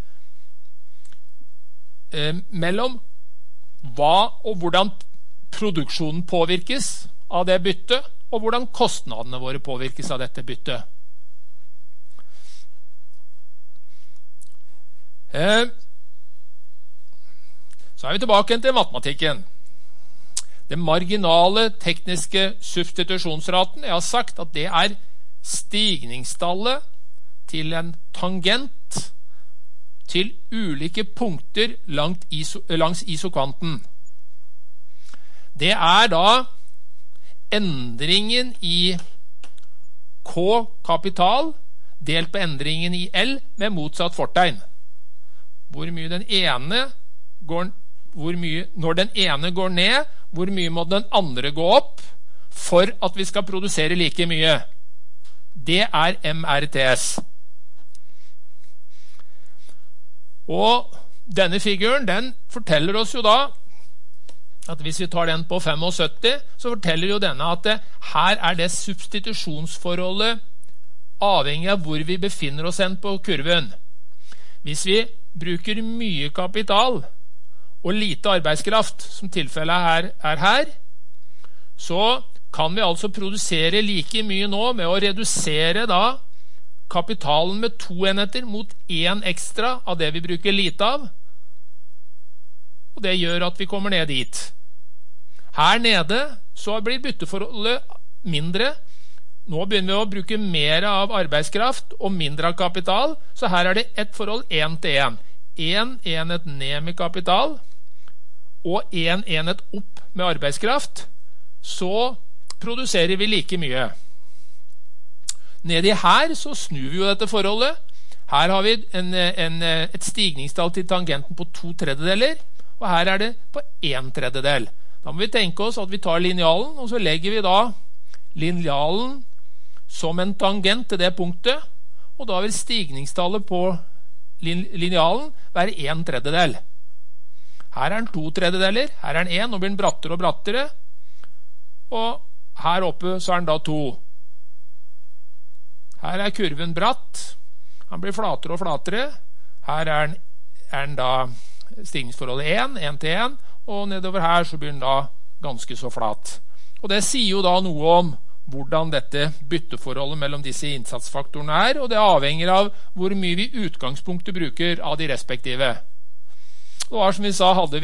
mellom hva og hvordan produksjonen påvirkes av det byttet, og hvordan kostnadene våre påvirkes av dette byttet. Så er vi tilbake til matematikken. Den marginale tekniske substitusjonsraten, jeg har sagt at det er stigningstallet til en tangent til ulike punkter langs isokvanten. Det er da endringen i K-kapital delt på endringen i L med motsatt fortegn. Hvor mye den ene går, når den ene går ned, hvor mye må den andre gå opp for at vi skal produsere like mye. Det er MRTS. Og denne figuren, den forteller oss jo da at hvis vi tar den på 75, så forteller jo denne at her er det substitusjonsforholdet avhengig av hvor vi befinner oss hen på kurven. Hvis vi bruker mye kapital og lite arbeidskraft, som tilfellet er her, så kan vi altså produsere like mye nå med å redusere da kapitalen med 2 enheter mot 1 ekstra av det vi bruker lite av. og det gjør at vi kommer ned dit. Her nede så blir bytteforholdet mindre. Nå begynner vi å bruke mer av arbeidskraft og mindre av kapital, så her er det et forhold 1 til 1. 1 enhet ned med kapital, og 1 enhet opp med arbeidskraft, så produserer vi like mye. Nedi her så snur vi jo dette forholdet. Her har vi et stigningstall til tangenten på 2/3, og her er det på 1/3. Da må vi tenke oss at vi tar linealen, og så legger vi da linealen som en tangent til det punktet, og da vil stigningstallet på linealen være 1/3. Her er den 2/3, her er den 1, og blir den brattere og brattere, og her oppe så er den da 2. Her er kurven bratt, han blir flatere og flatere. Her er den da stigningsforholdet 1 til 1, og nedover her så blir den da ganske så flat. Og det sier jo da noe om hvordan dette bytteforholdet mellom disse innsatsfaktorene er, og det avhenger av hvor mye vi i utgangspunktet bruker av de respektive. Og som vi sa, hadde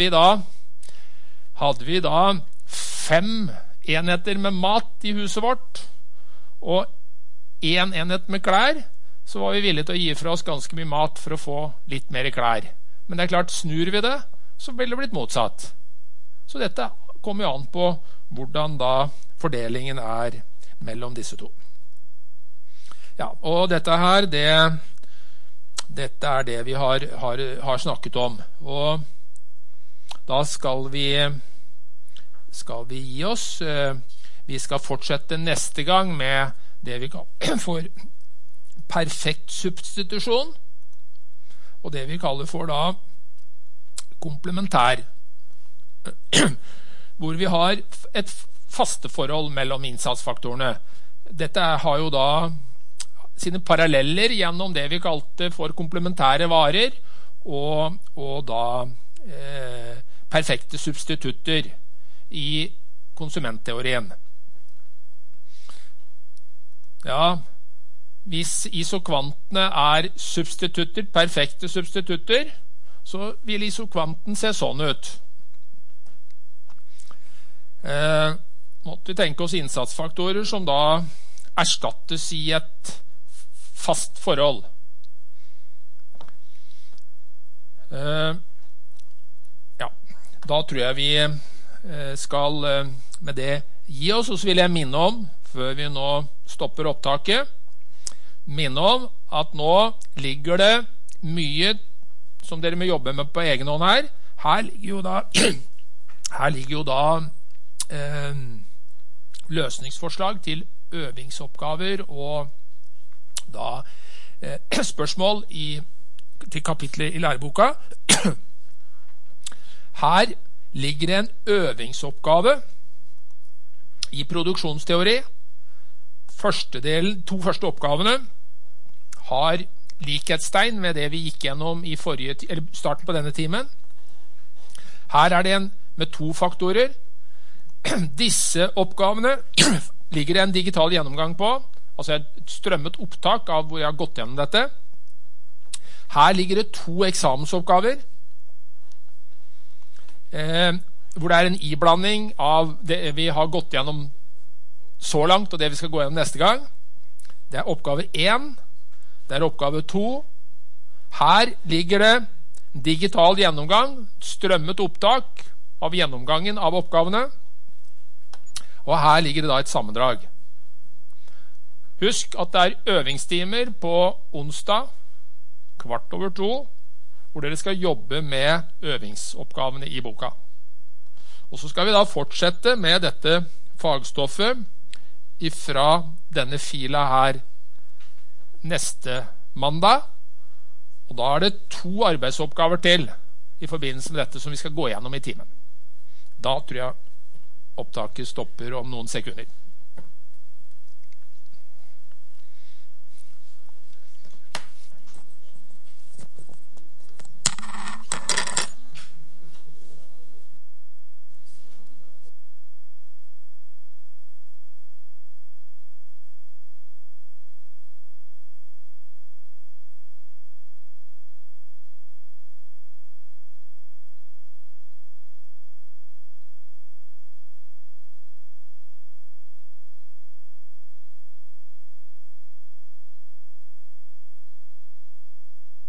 vi da 5 enheter med mat i huset vårt, og 1 enhet med klær, så var vi villige til å gi fra oss ganske mye mat for å få litt mer klær. Men det er klart, snur vi det, så ville det blitt motsatt. Så dette kommer jo an på hvordan da fordelingen er mellom disse to. Ja, og dette her, dette er det vi har snakket om. Og da skal vi gi oss. Vi skal fortsette neste gang med det vi kaller for perfekt substitusjon, og det vi kaller for da komplementær, hvor vi har et faste forhold mellom innsatsfaktorene. Dette har jo da sine paralleller gjennom det vi kalte for komplementære varer, og da perfekte substitutter i konsumentteorien. Ja, hvis isokvantene er substitutter, perfekte substitutter, så vil isokvanten se sånn ut. Måtte vi tenke oss innsatsfaktorer som da erstattes i et fast forhold. Ja, da tror jeg vi skal med det gi oss, og så vil jeg minne om, før vi nå stopper opptaket, minne om at nå ligger det mye som dere må jobbe med på egen hånd her. Her ligger jo da løsningsforslag til øvingsoppgaver og da spørsmål til kapitlet i læreboka. Her ligger det en øvingsoppgave i produksjonsteori. To første oppgavene har likhetstegn med det vi gikk gjennom i starten på denne timen. Her er det en med 2 faktorer. Disse oppgavene ligger det en digital gjennomgang på, altså et strømmet opptak av hvor jeg har gått gjennom dette. Her ligger det 2 eksamensoppgaver, hvor det er en iblanding av det vi har gått gjennom så langt, og det vi skal gå gjennom neste gang. Det er oppgave 1, det er oppgave 2. Her ligger det digital gjennomgang, strømmet opptak av gjennomgangen av oppgavene, og her ligger det da et sammendrag. Husk at det er øvingstimer på onsdag 13:15, hvor dere skal jobbe med øvingsoppgavene i boka. Og så skal vi da fortsette med dette fagstoffet ifra denne fila her neste mandag, og da er det 2 arbeidsoppgaver til i forbindelse med dette som vi skal gå gjennom i timen. Da tror jeg opptaket stopper om noen sekunder.